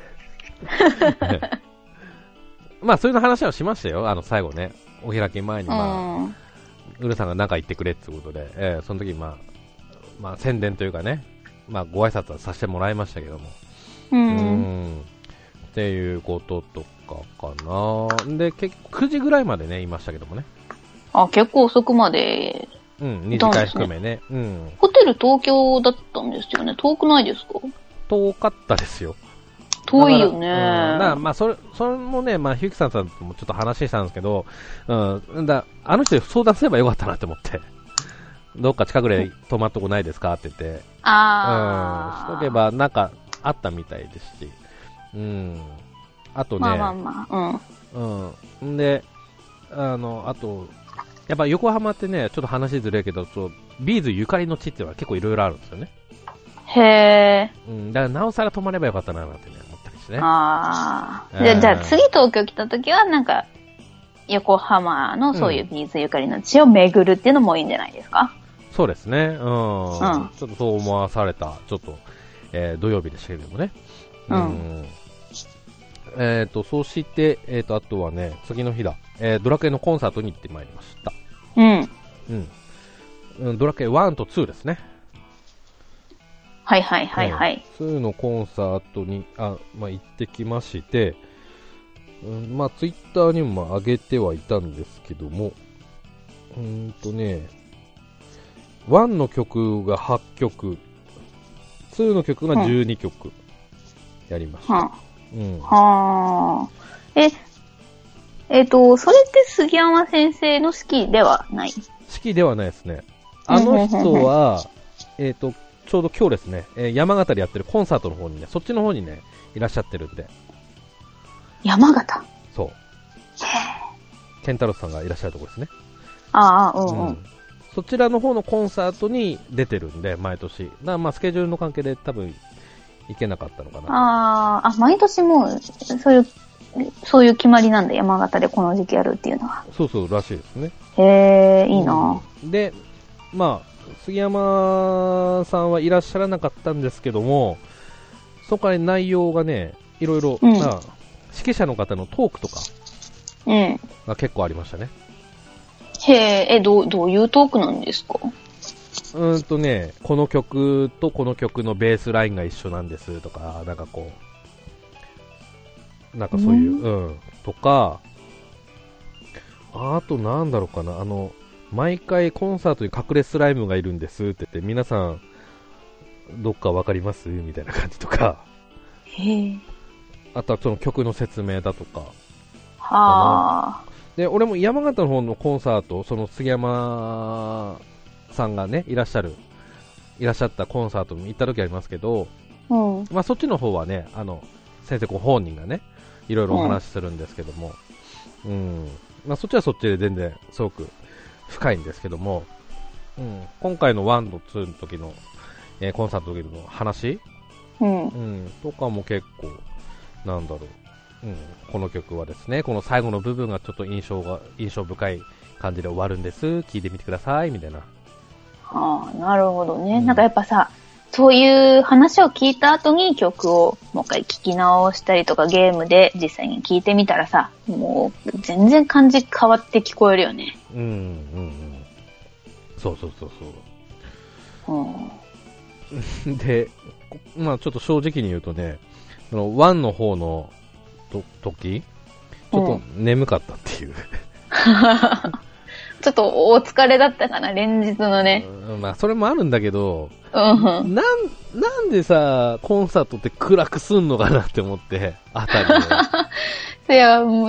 まあ、そういう話はしましたよ、あの、最後ね。お開き前に、まあ、ウルさんが何か言ってくれってことで、えー、その時、まあ、まあ、宣伝というかね、まあ、ご挨拶はさせてもらいましたけども。 うん。 うんっていうこととかかな。で、結構くじぐらいまでね、いましたけどもね。 あ、結構遅くまで。 うん、二次会含めね。うん。 ホテル東京だったんですよね。遠くないですか？ 遠かったですよ。 遠いよね。 うん、だまあ、それ、それもね、まあ、ひゆきさんともちょっと話したんですけど、うん、だあの人に相談すればよかったなって思って。どっか近くで泊まっとこないですかって言って。 ああ。 うん。しとけば、なんか、あったみたいですし。うん。あとね。 まあまあまあ、 うん。うん。んで、あの、あと、やっぱ横浜ってね、ちょっと話ずれるけど、そうビーズゆかりの地っていうのは結構いろいろあるんですよね。 へえ。 うん。だからなおさら泊まればよかったななんてね、思ったりしてね。 ああ。じゃ、じゃあ次東京来た時は、なんか、横浜のそういうビーズゆかりの地を巡るっていうのもいいんじゃないですか？ うん、そうですね。うん。うん、ちょっとそう思わされた、ちょっと、えー、土曜日でしたけどもね。 うん。うんえっ、ー、と、そして、えっ、ー、と、あとはね、次の日だ、えー、ドラクエのコンサートに行ってまいりました。 うん。 うん。ドラクエワンとツーですね。 はいはいはいはい。 ツーのコンサートに、あ、まあ、行ってきまして、うん、まあ、ツイッターにも上げてはいたんですけども、うーんとね、ワンの曲がはちきょく、ツーの曲がじゅうにきょくやりました。 はあうん、 はあ。え、えっ、ー、と、それって杉山先生の好きではない？ 好きではないですね。あの人は、えっと、ちょうど今日ですね、えー、山形でやってるコンサートの方にね、そっちの方にね、いらっしゃってるんで。 山形？ そう。ケンタロスさんがいらっしゃるところですね。 ああ、うんうん、うん。 そちらの方のコンサートに出てるんで、毎年。なまあ、スケジュールの関係で多分、行けなかったのかな。 ああ、毎年もう、そういう、そういう決まりなんだ、山形でこの時期やるっていうのは。 そうそう、らしいですね。 へえ、いいな、 うん、で、まあ、杉山さんはいらっしゃらなかったんですけども、そこから内容がね、いろいろ、うん、まあ、指揮者の方のトークとか、 うん。 が結構ありましたね。 へえ、え、どう、どういうトークなんですか？ うーんとね、この曲とこの曲のベースラインが一緒なんですとか、なんかこう、なんかそういう、うん、うん、とか、あとなんだろうかな、あの、毎回コンサートに隠れスライムがいるんですって言って、皆さん、どっかわかりますみたいな感じとか、 へえ。 あとはその曲の説明だとか、 はあ。 で、俺も山形の方のコンサート、その杉山さんがね、いらっしゃる、いらっしゃったコンサートに行った時ありますけど、 うん。 まあそっちの方はね、あの、先生ご本人がね、いろいろお話しするんですけども、うん、うん。まあそっちはそっちで全然すごく深いんですけども、うん、今回のワンとツーの時の、えー、コンサートの時の話、 うん、 うん、とかも結構、なんだろう、うん、この曲はですね、この最後の部分がちょっと印象が印象深い感じで終わるんです。聞いてみてくださいみたいな。 ああ、なるほどね、うん。なんかやっぱさ、そういう話を聞いた後に曲をもう一回聞き直したりとかゲームで実際に聞いてみたらさ、もう全然感じ変わって聞こえるよね。 うんうんうん。そうそうそうそう。うん、で、まあちょっと正直に言うとね、そのワンの方のと時ちょっと眠かったっていう、うん、 ちょっとお疲れだったかな、連日のね。 うん、まあそれもあるんだけど、 うん、 なんなんでさコンサートって暗くすんのかなって思って、あたりでいやもう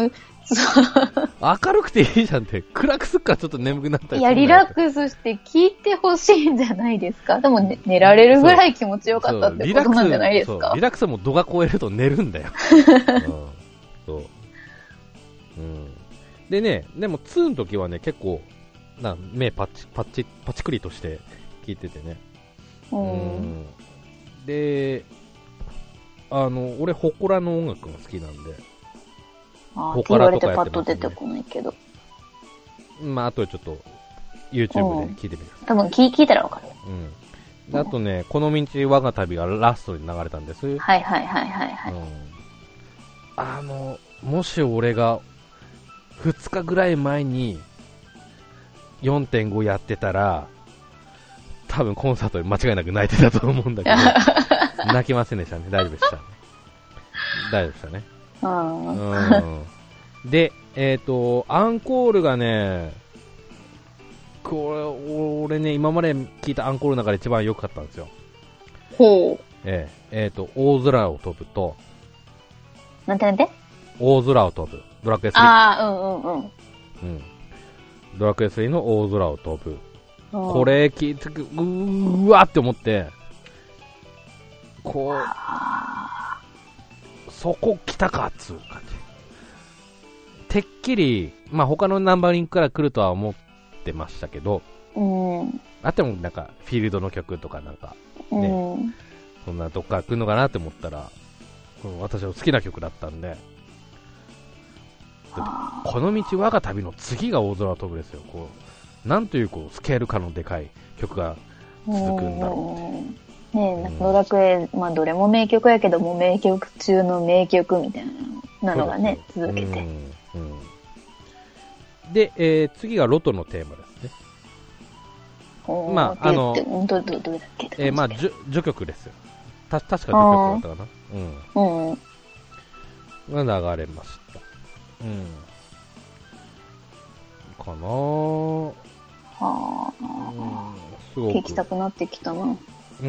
明るくていいじゃんって。暗くすっからちょっと眠くなったりする。 いや、リラックスして聞いてほしいんじゃないですか。でも、ね、寝られるぐらい気持ちよかったってことなんじゃないですか。 リラックスも度が超えると寝るんだよ。うん、そう。うん。でね、でもにの時はね、結構、な目パチパチパチクリとして聞いててね。うん。で、あの、俺、ホコラの音楽が好きなんで。 ああ、って言われてパッと出てこないけど。 まあ、あとでちょっと、YouTube で聞いてみる。 多分聞、聞いたらわかる。 うん。であとね、この道我が旅がラストに流れたんです。 はいはいはいはいはい。うん、 あの、もし俺が、ふつかぐらい前に、よんてんご やってたら、多分コンサートで間違いなく泣いてたと思うんだけど、泣きませんでしたね。大丈夫でした。大丈夫でしたね。うん、で、えっ、ー、と、アンコールがね、これ、俺ね、今まで聞いたアンコールの中で一番良かったんですよ。 ほう。 えっ、ー、えー、と、大空を飛ぶと、 なんてなんて大空を飛ぶ。ドラクエスリー。 ああ、うんうんうん。うん。 ドラクエスリーの大空を飛ぶ。これ聞いてく、うーわって思って、こう、そこ来たかっつう感じ。てっきり、まあ、他のナンバリングから来るとは思ってましたけど、 うん、 あってもなんかフィールドの曲とかなんかね、うん、そんなどっから来るのかなって思ったら、この私の好きな曲だったんで、この道我が旅の次が大空を飛ぶですよ。こうなんというこうスケール感のでかい曲が続くんだろう。ねえ、なんかドラクエ、まあどれも名曲やけども名曲中の名曲みたいなのがね、続けて。うんうん、 で、えー、次がロトのテーマですね。まあ、あの、 ど、ど、どれだっけえー、まあ、序曲ですよ。た、確か序曲だったかな。うん。うん。が流れました。うん。かなぁ。 はぁ、うん。すごく。聞きたくなってきたな。 うん。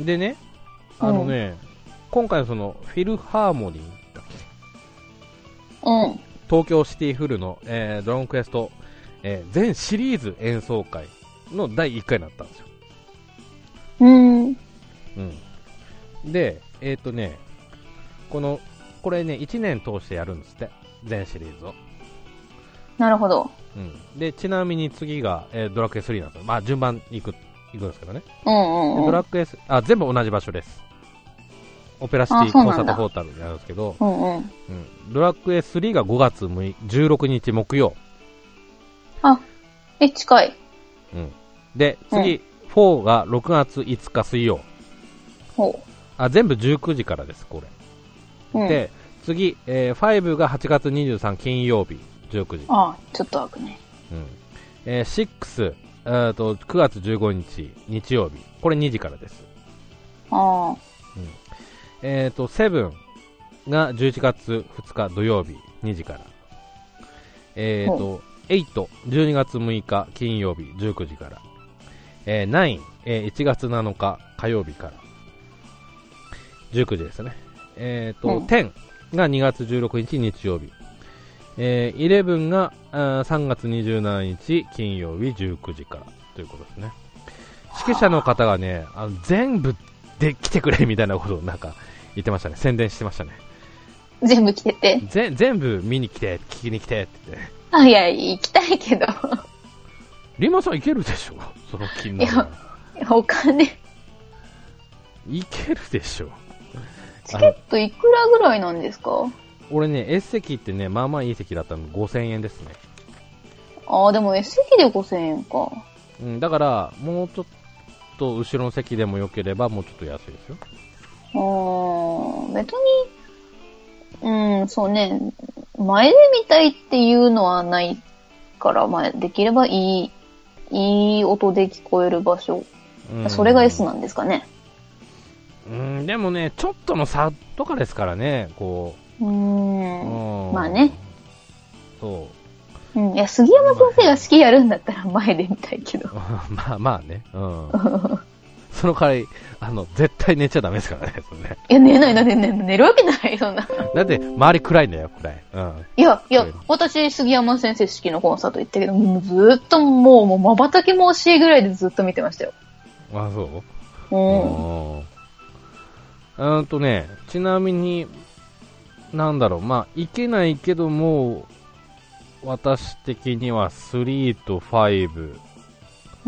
でね、あのね、うん、今回のその、フィルハーモニーだっけ？ うん。 東京シティフルの、えー、ドラゴンクエスト、えー、全シリーズ演奏会のだいいっかいになったんですよ。 うん。うん。 で、えっ、ー、とね、この、これね、いちねん通してやるんですって。全シリーズを。 なるほど。 うん。で、ちなみに次が、えー、ドラクエスリーなんですよ。まあ、順番いく、いくんですけどね。 うんうんうん。 ドラクエス、あ、全部同じ場所です。オペラシティコンサートホータルになるんですけど、 うんうんうん、 ドラクエスリーがごがつじゅうろくにち木曜。 あ、え、近い。 うん。で、次、うん、フォーがろくがついつか水曜。 ほう。 あ、全部じゅうくじからです、これ。うん、で、次、えー、ファイブがはちがつにじゅうさん金曜日、じゅうくじ。 ああ、ちょっと開くね。 うん。えー、シックス、えーと、くがつじゅうごにち、日曜日。これにじからです。 ああ。うん。 えーと、セブンがじゅういちがつふつか土曜日、にじから。えーと、エイト、じゅうにがつむいか金曜日、じゅうくじから。えー、ナイン、えー、いちがつなのか火曜日から。じゅうくじですね。えーと、うん、テンがにがつじゅうろくにち日曜日。えー、イレブンがあさんがつにじゅうしちにち金曜日じゅうくじからということですね。指揮者の方がね、あの全部で来てくれみたいなことをなんか言ってましたね。宣伝してましたね。 全部来てて。 ぜ全部見に来て、聞きに来てって言って。 あ、いや、行きたいけど。 リマさん行けるでしょ、その金額。 いや、お金。 行けるでしょ。 チケットいくらぐらいなんですか？ 俺ね、S 席ってね、まあまあいい席だったのでごせんえんですね。 ああ、でも S 席でごせんえんか。 うん、だから、もうちょっと後ろの席でも良ければもうちょっと安いですよ。 ああ、別に、うん、そうね、前で見たいっていうのはないから、まあ、できればいい、いい音で聞こえる場所。それが S なんですかね。 うん、でもね、ちょっとの差とかですからね、こう。 うーん。まあね。 そう。 うん。いや、杉山先生が好きやるんだったら前で見たいけど。 まあまあね。うん。 その代わり、あの、絶対寝ちゃダメですからね、それね。 いや、寝ないな、寝ない、寝るわけない、そんな。 だって、周り暗いんだよ、暗い。うん。 いや、いや、私、杉山先生式のコンサート行ったけど、もうずーっともう、もう、瞬きも惜しいぐらいでずっと見てましたよ。 あ、そううん。 うん。うんとね、ちなみに、なんだろう、まあ、いけないけども、私的にはさんとご、 うん。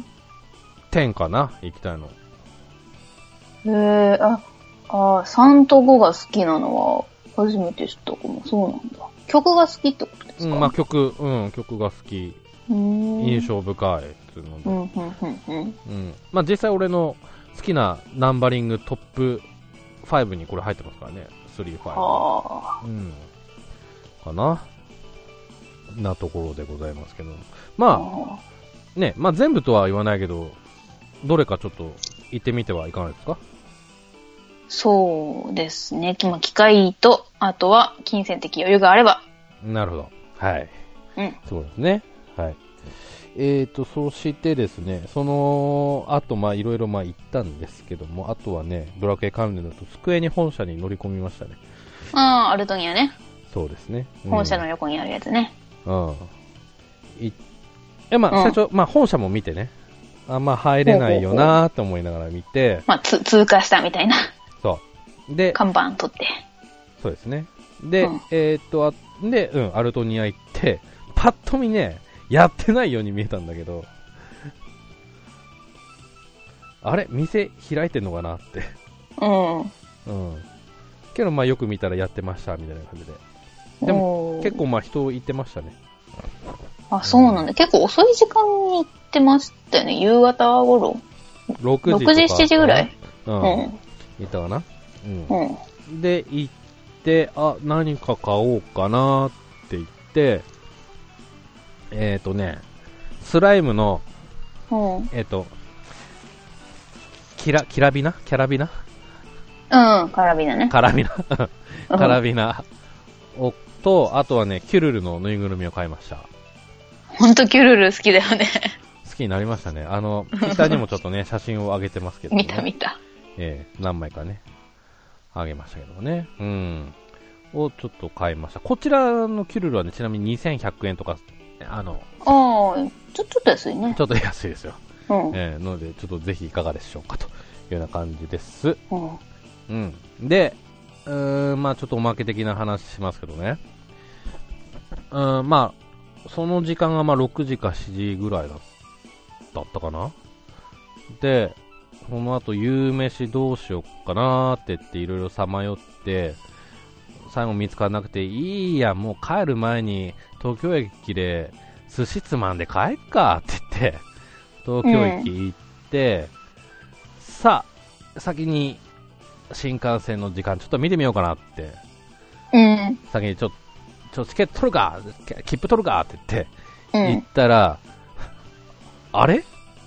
じゅうかな、行きたいの。 へえ、あ、あ、さんとごが好きなのは、初めて知ったかも。そうなんだ。曲が好きってことですか？ うん、まあ曲、うん、曲が好き。 うーん。 印象深いっていうので。 うん、うん、うん、うん。 うん。まあ実際俺の好きなナンバリングトップごにこれ入ってますからね。さん、ご。 ああ。 うん。かな。なところでございますけど。まあ、ね、まあ全部とは言わないけど、どれかちょっと行ってみてはいかがですか？ そうですね。まあ、機会と、あとは金銭的余裕があれば。 なるほど。はい。 うん。 そうですね。はい。えーと、そしてですね、その後、まあいろいろまあ行ったんですけども、あとはね、ドラクエ関連だと、スクエニ本社に乗り込みましたね。 ああ、アルトニアね。 そうですね。 うん、本社の横にあるやつね。 うん。いえ、まあ、うん、最初、まあ本社も見てね、あんま入れないよなーって思いながら見て、 まあ、つ通過したみたいな。 そう。で、 看板取って。 そうですね。で、うん、えー、っと、あで、うん、アルトニア行って、パッと見ね、やってないように見えたんだけど、あれ店開いてんのかなって。うん。うん。けど、まあよく見たらやってました、みたいな感じで。でも、結構まあ人いてましたね。 あ、そうなんだ。うん、結構遅い時間に行ってましたよね。夕方頃。 ろくじとか。 ろくじ、しちじぐらい。 うん。うん、いたかな。うん。うん、で、行って、あ、何か買おうかなって言って、えっ、ー、とね、スライムの、うん、えっ、ー、と、キラ、キラビナキャラビナうん、カラビナね。 カラビナ。カラビナをと、あとはね、キュルルのぬいぐるみを買いました。 ほんとキュルル好きだよね。 好きになりましたね。あの、ツイッターにもちょっとね、写真を上げてますけど、ね。 見た見た。 えー、何枚かね、上げましたけどね。うん。をちょっと買いました。こちらのキュルルはね、ちなみににせんひゃくえんとか、あの、 ああ、ちょ、ちょっと安いね。 ちょっと安いですよ。 うん。 えー、ので、ちょっとぜひいかがでしょうかというような感じです。うん。うん。で、うーん、まあちょっとおまけ的な話しますけどね。うん、まあ、その時間がまあろくじかしちじぐらいだだったかな。で、その後夕飯どうしよっかなーって言っていろいろさまよって、最後見つからなくて、いいや、もう帰る前に東京駅で寿司つまんで帰っかって言って、東京駅行って、うん、さあ、先に新幹線の時間ちょっと見てみようかなって、 うん、 先にちょっと、ちょチケット取るか、切符取るかって言って、うん、行ったら、あれ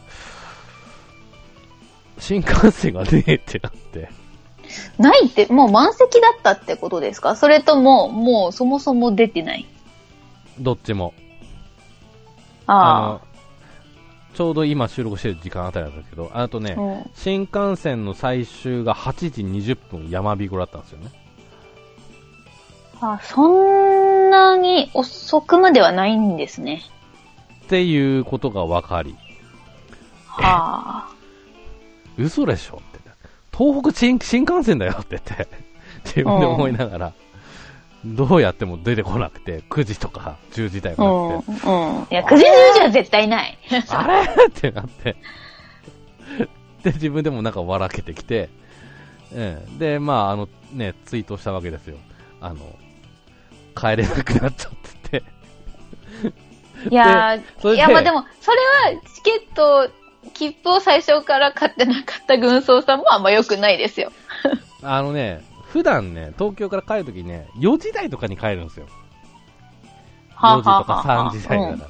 新幹線がねえってなって。 ないって、もう満席だったってことですか？それとも、もうそもそも出てない？ どっちも。 ああの。 ちょうど今収録してる時間あたりなんですけど、あとね、うん、新幹線の最終がはちじにじゅっぷん山彦だったんですよね。 あ、そんなに遅くまではないんですね。 っていうことが分かり。 はあ。 嘘でしょって。東北新、新幹線だよって言って、自分で思いながら、うん、どうやっても出てこなくて、くじとかじゅうじ台もなくて。 うん。うん、いや、くじじゅうじは絶対ない。 あれってなって。で、自分でもなんか笑けてきて、ええ、で、まあ、あの、ね、ツイートしたわけですよ。あの、帰れなくなっちゃってて。 いやー、いや、まあでも、それはチケット、切符を最初から買ってなかった軍曹さんもあんま良くないですよ。 あのね、普段ね、東京から帰るときね、よじ台とかに帰るんですよ。 はあ、 よじとかさんじ台だから、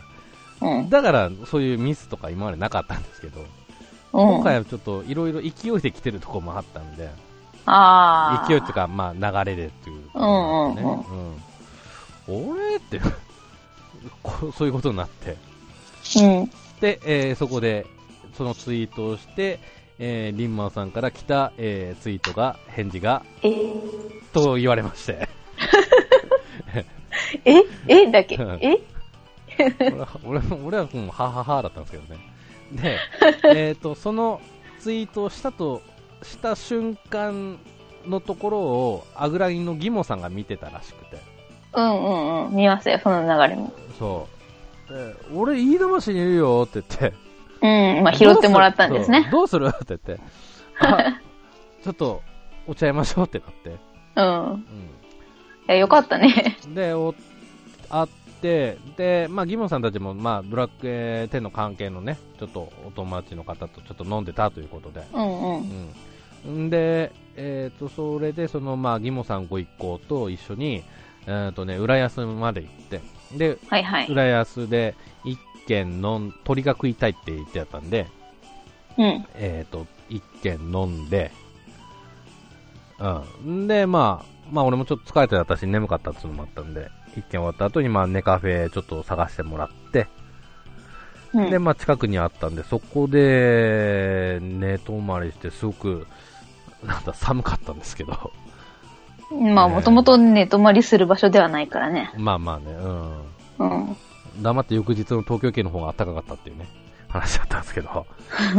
うん。 だから、そういうミスとか今までなかったんですけど、うん、今回はちょっといろいろ勢いで来てるところもあったんで、 あ勢いっていうか、まあ、流れでっていう、ね。 うんうんうん。 うん、俺ってそういうことになって。 うん。 で、えー、そこで、そのツイートをして、 えー、リンマンさんから来た、えー、ツイートが、返事が、 えと言われまして。 ええだっけえ俺は、俺はもう、はははだったんですけどね。で、えっと、そのツイートをしたと、した瞬間のところを、アグラインのギモさんが見てたらしくて。 うんうんうん、見ましたよ、その流れも。 そう。で、俺、飯田橋にいるよって言って。 うん、まあ、拾ってもらったんですね。 どうするって言って。あ、ちょっと、お茶やりましょうってなって。 うん。うん、いや、よかったね。 で、お、会って、で、まあ、ギモさんたちも、まあ、ドラッグテンの関係のね、ちょっとお友達の方とちょっと飲んでたということで。 うんうん。 うん。で、えっと、それで、その、まあ、ギモさんご一行と一緒に、えっとね、浦安まで行って、で、 はいはい、 浦安で一軒飲ん、鳥が食いたいって言ってやったんで、 うん。 えっと、一軒飲んで、うん。で、まあ、まあ俺もちょっと疲れてたし眠かったっていうのもあったんで、一軒終わった後にまあネカフェちょっと探してもらって、うん、で、まあ近くにあったんで、そこで寝泊まりしてすごく、なんだ、寒かったんですけど。 まあもともと寝泊まりする場所ではないからね。 まあまあね、うん。 うん。 黙って翌日の東京駅の方が暖かかったっていうね、話だったんですけど。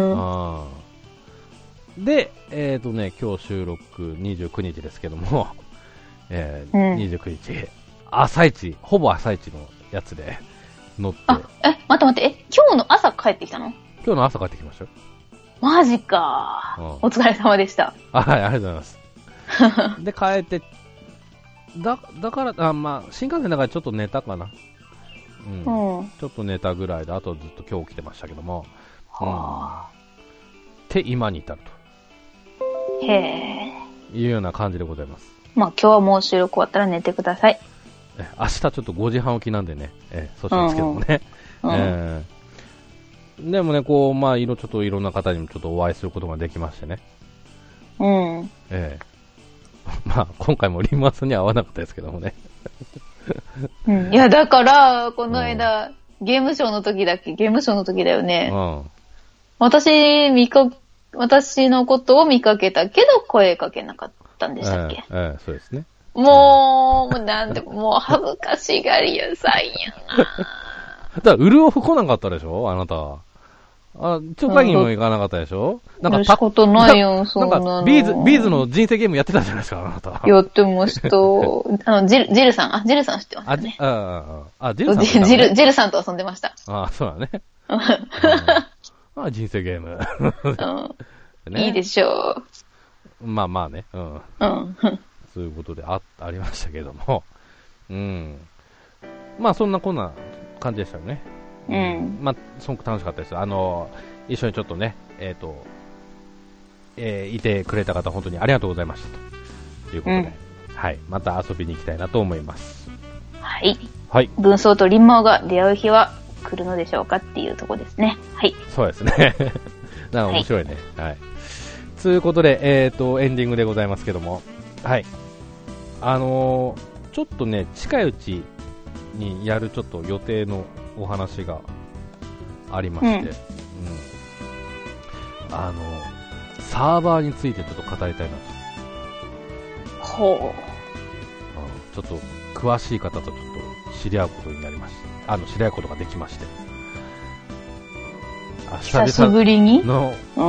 うん、で、えっとね、今日収録にじゅうくにちですけども、えーうん、にじゅうくにち、朝一、ほぼ朝一のやつで乗って。 あ、え、待って待って、え、今日の朝帰ってきたの？ 今日の朝帰ってきましたよ。 マジか、うん、お疲れ様でした。 はい、ありがとうございます。で、帰って、だ、だから、あ、まあ、新幹線の中でちょっと寝たかな。うん。うん、ちょっと寝たぐらいで、あとずっと今日起きてましたけども。はぁ。って今に至ると。 へえ。 いうような感じでございます。 まあ今日はもう収録終わったら寝てください。 え、明日ちょっとごじはん起きなんでね、え、そうしますけどもね。うんうん、えー、でもね、こう、まあ、いろ、ちょっといろんな方にもちょっとお会いすることができましてね。 うん。 ええー。まあ、今回もリンマスには会わなかったですけどもね。 うん、いや、だから、この間、うん、ゲームショーの時だっけ、ゲームショーの時だよね。うん。私、見か、私のことを見かけたけど、声かけなかったんでしたっけ？ ええ、ええ、そうですね。 もう、なんで、もう恥ずかしがり屋さんやな。 だから、うるおふ来なかったでしょあなた。あ、超会議も行かなかったでしょなんか、 た仕事ないよ、そんなの。 なんか、ビーズ、ビーズの人生ゲームやってたじゃないですか、あなた。 やってました。あの、ジル、ジルさん、あ、ジルさん知ってますね。 あ、あ、あ、ジルさん、ね。 ジル、ジルさんと遊んでました。 あ、そうだね。あ、人生ゲーム。 うんね、いいでしょう。まあまあね。うん。うん。そういうことであ、ありましたけども。うん。まあそんなこんな感じでしたよね。 うん。 まあ、すごく楽しかったです。あの、一緒にちょっとね、えっと、えー、いてくれた方本当にありがとうございましたということで、うん、はい。また遊びに行きたいなと思います。 はい。 はい。 軍曹と林毛が出会う日は来るのでしょうかっていうところですね。はい。 そうですね。なんか面白いね。はい。はい、ということで、えっと、エンディングでございますけども、はい。あのー、ちょっとね、近いうちにやるちょっと予定のお話がありまして、うん。うん、あの、サーバーについてちょっと語りたいなと。 ほう。 ちょっと詳しい方とちょっと知り合うことになりまして、あの、知り合うことができまして。 久しぶりにの、うん、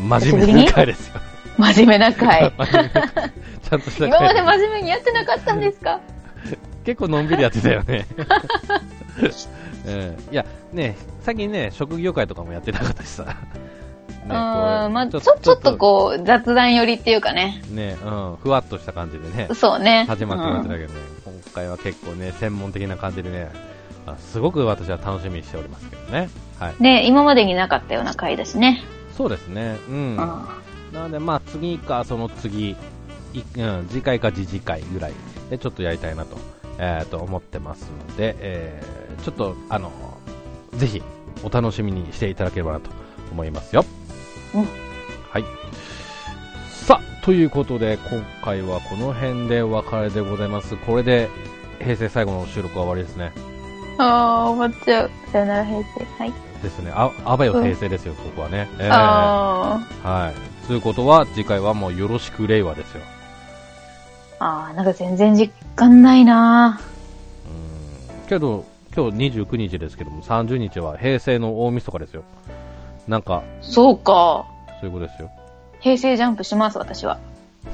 真面目な回ですよ。 真面目な回。 ちゃんとした回。 今まで真面目にやってなかったんですか？ 結構のんびりやってたよね。えー、いや、ね、最近ね、職業会とかもやってなかったしさ。ね、 うん、まあ、ちょ、ちょっとこう、雑談寄りっていうかね。 ね、うん、ふわっとした感じでね。 そうね。 始まってましたけどね、うん、今回は結構ね、専門的な感じでね、あ、すごく私は楽しみにしておりますけどね。はい。 ね、今までになかったような回だしね。 そうですね、うん。うん、なので、まあ、次か、その次、いうん、次回か次次回ぐらいでちょっとやりたいなと、えー、と思ってますので、えー、ちょっと、あの、ぜひ、お楽しみにしていただければなと思いますよ。 うん。 はい。さあ、ということで、今回はこの辺でお別れでございます。これで、平成最後の収録は終わりですね。 あー、終わっちゃう。さよなら平成。はい。 ですね。あ、あばよ平成ですよ、ここはね。えー、 あはい。そういうことは、次回はもうよろしく令和ですよ。 あー、なんか全然実感ないなうん。けど、今日にじゅうくにちですけども、さんじゅうにちは平成の大晦日ですよ。なんか。 そうか。 そういうことですよ。 平成ジャンプします、私は。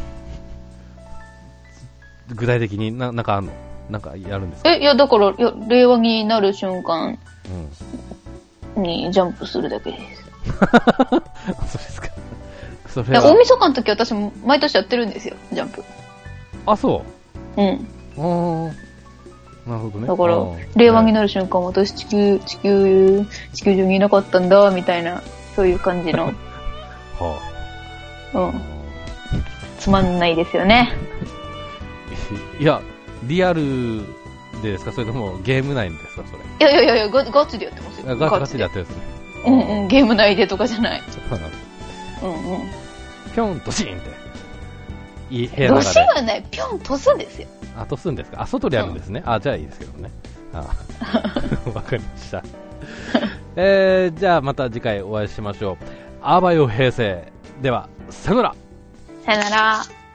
具体的にな、なんかあんの？なんかやるんですか？ え、いや、だから、いや、令和になる瞬間うん。 にジャンプするだけです。 そうですか。それは。 大晦日の時私も毎年やってるんですよ、ジャンプ。 あ、そう。うん。 あー。なるほどね。 だから、令和になる瞬間、私地球、地球、地球上にいなかったんだ、みたいな、そういう感じの。 はあ、うん。つまんないですよね。 いや、リアルでですか？それともゲーム内ですか？それ。 いやいやいや、ガガチでやってますよ。 ガガチでやってるんですね。 うんうん、ゲーム内でとかじゃない。うんうん。 ぴょんとシーンって。いい部屋の中で。 ドシはない、ぴょんとすんですよ。 あ、とすんですか？あ、外でやるんですね。うん、あ、じゃあいいですけどね。あわかりました。えー、じゃあまた次回お会いしましょう。あばよ平成。では、さよなら。 さよなら。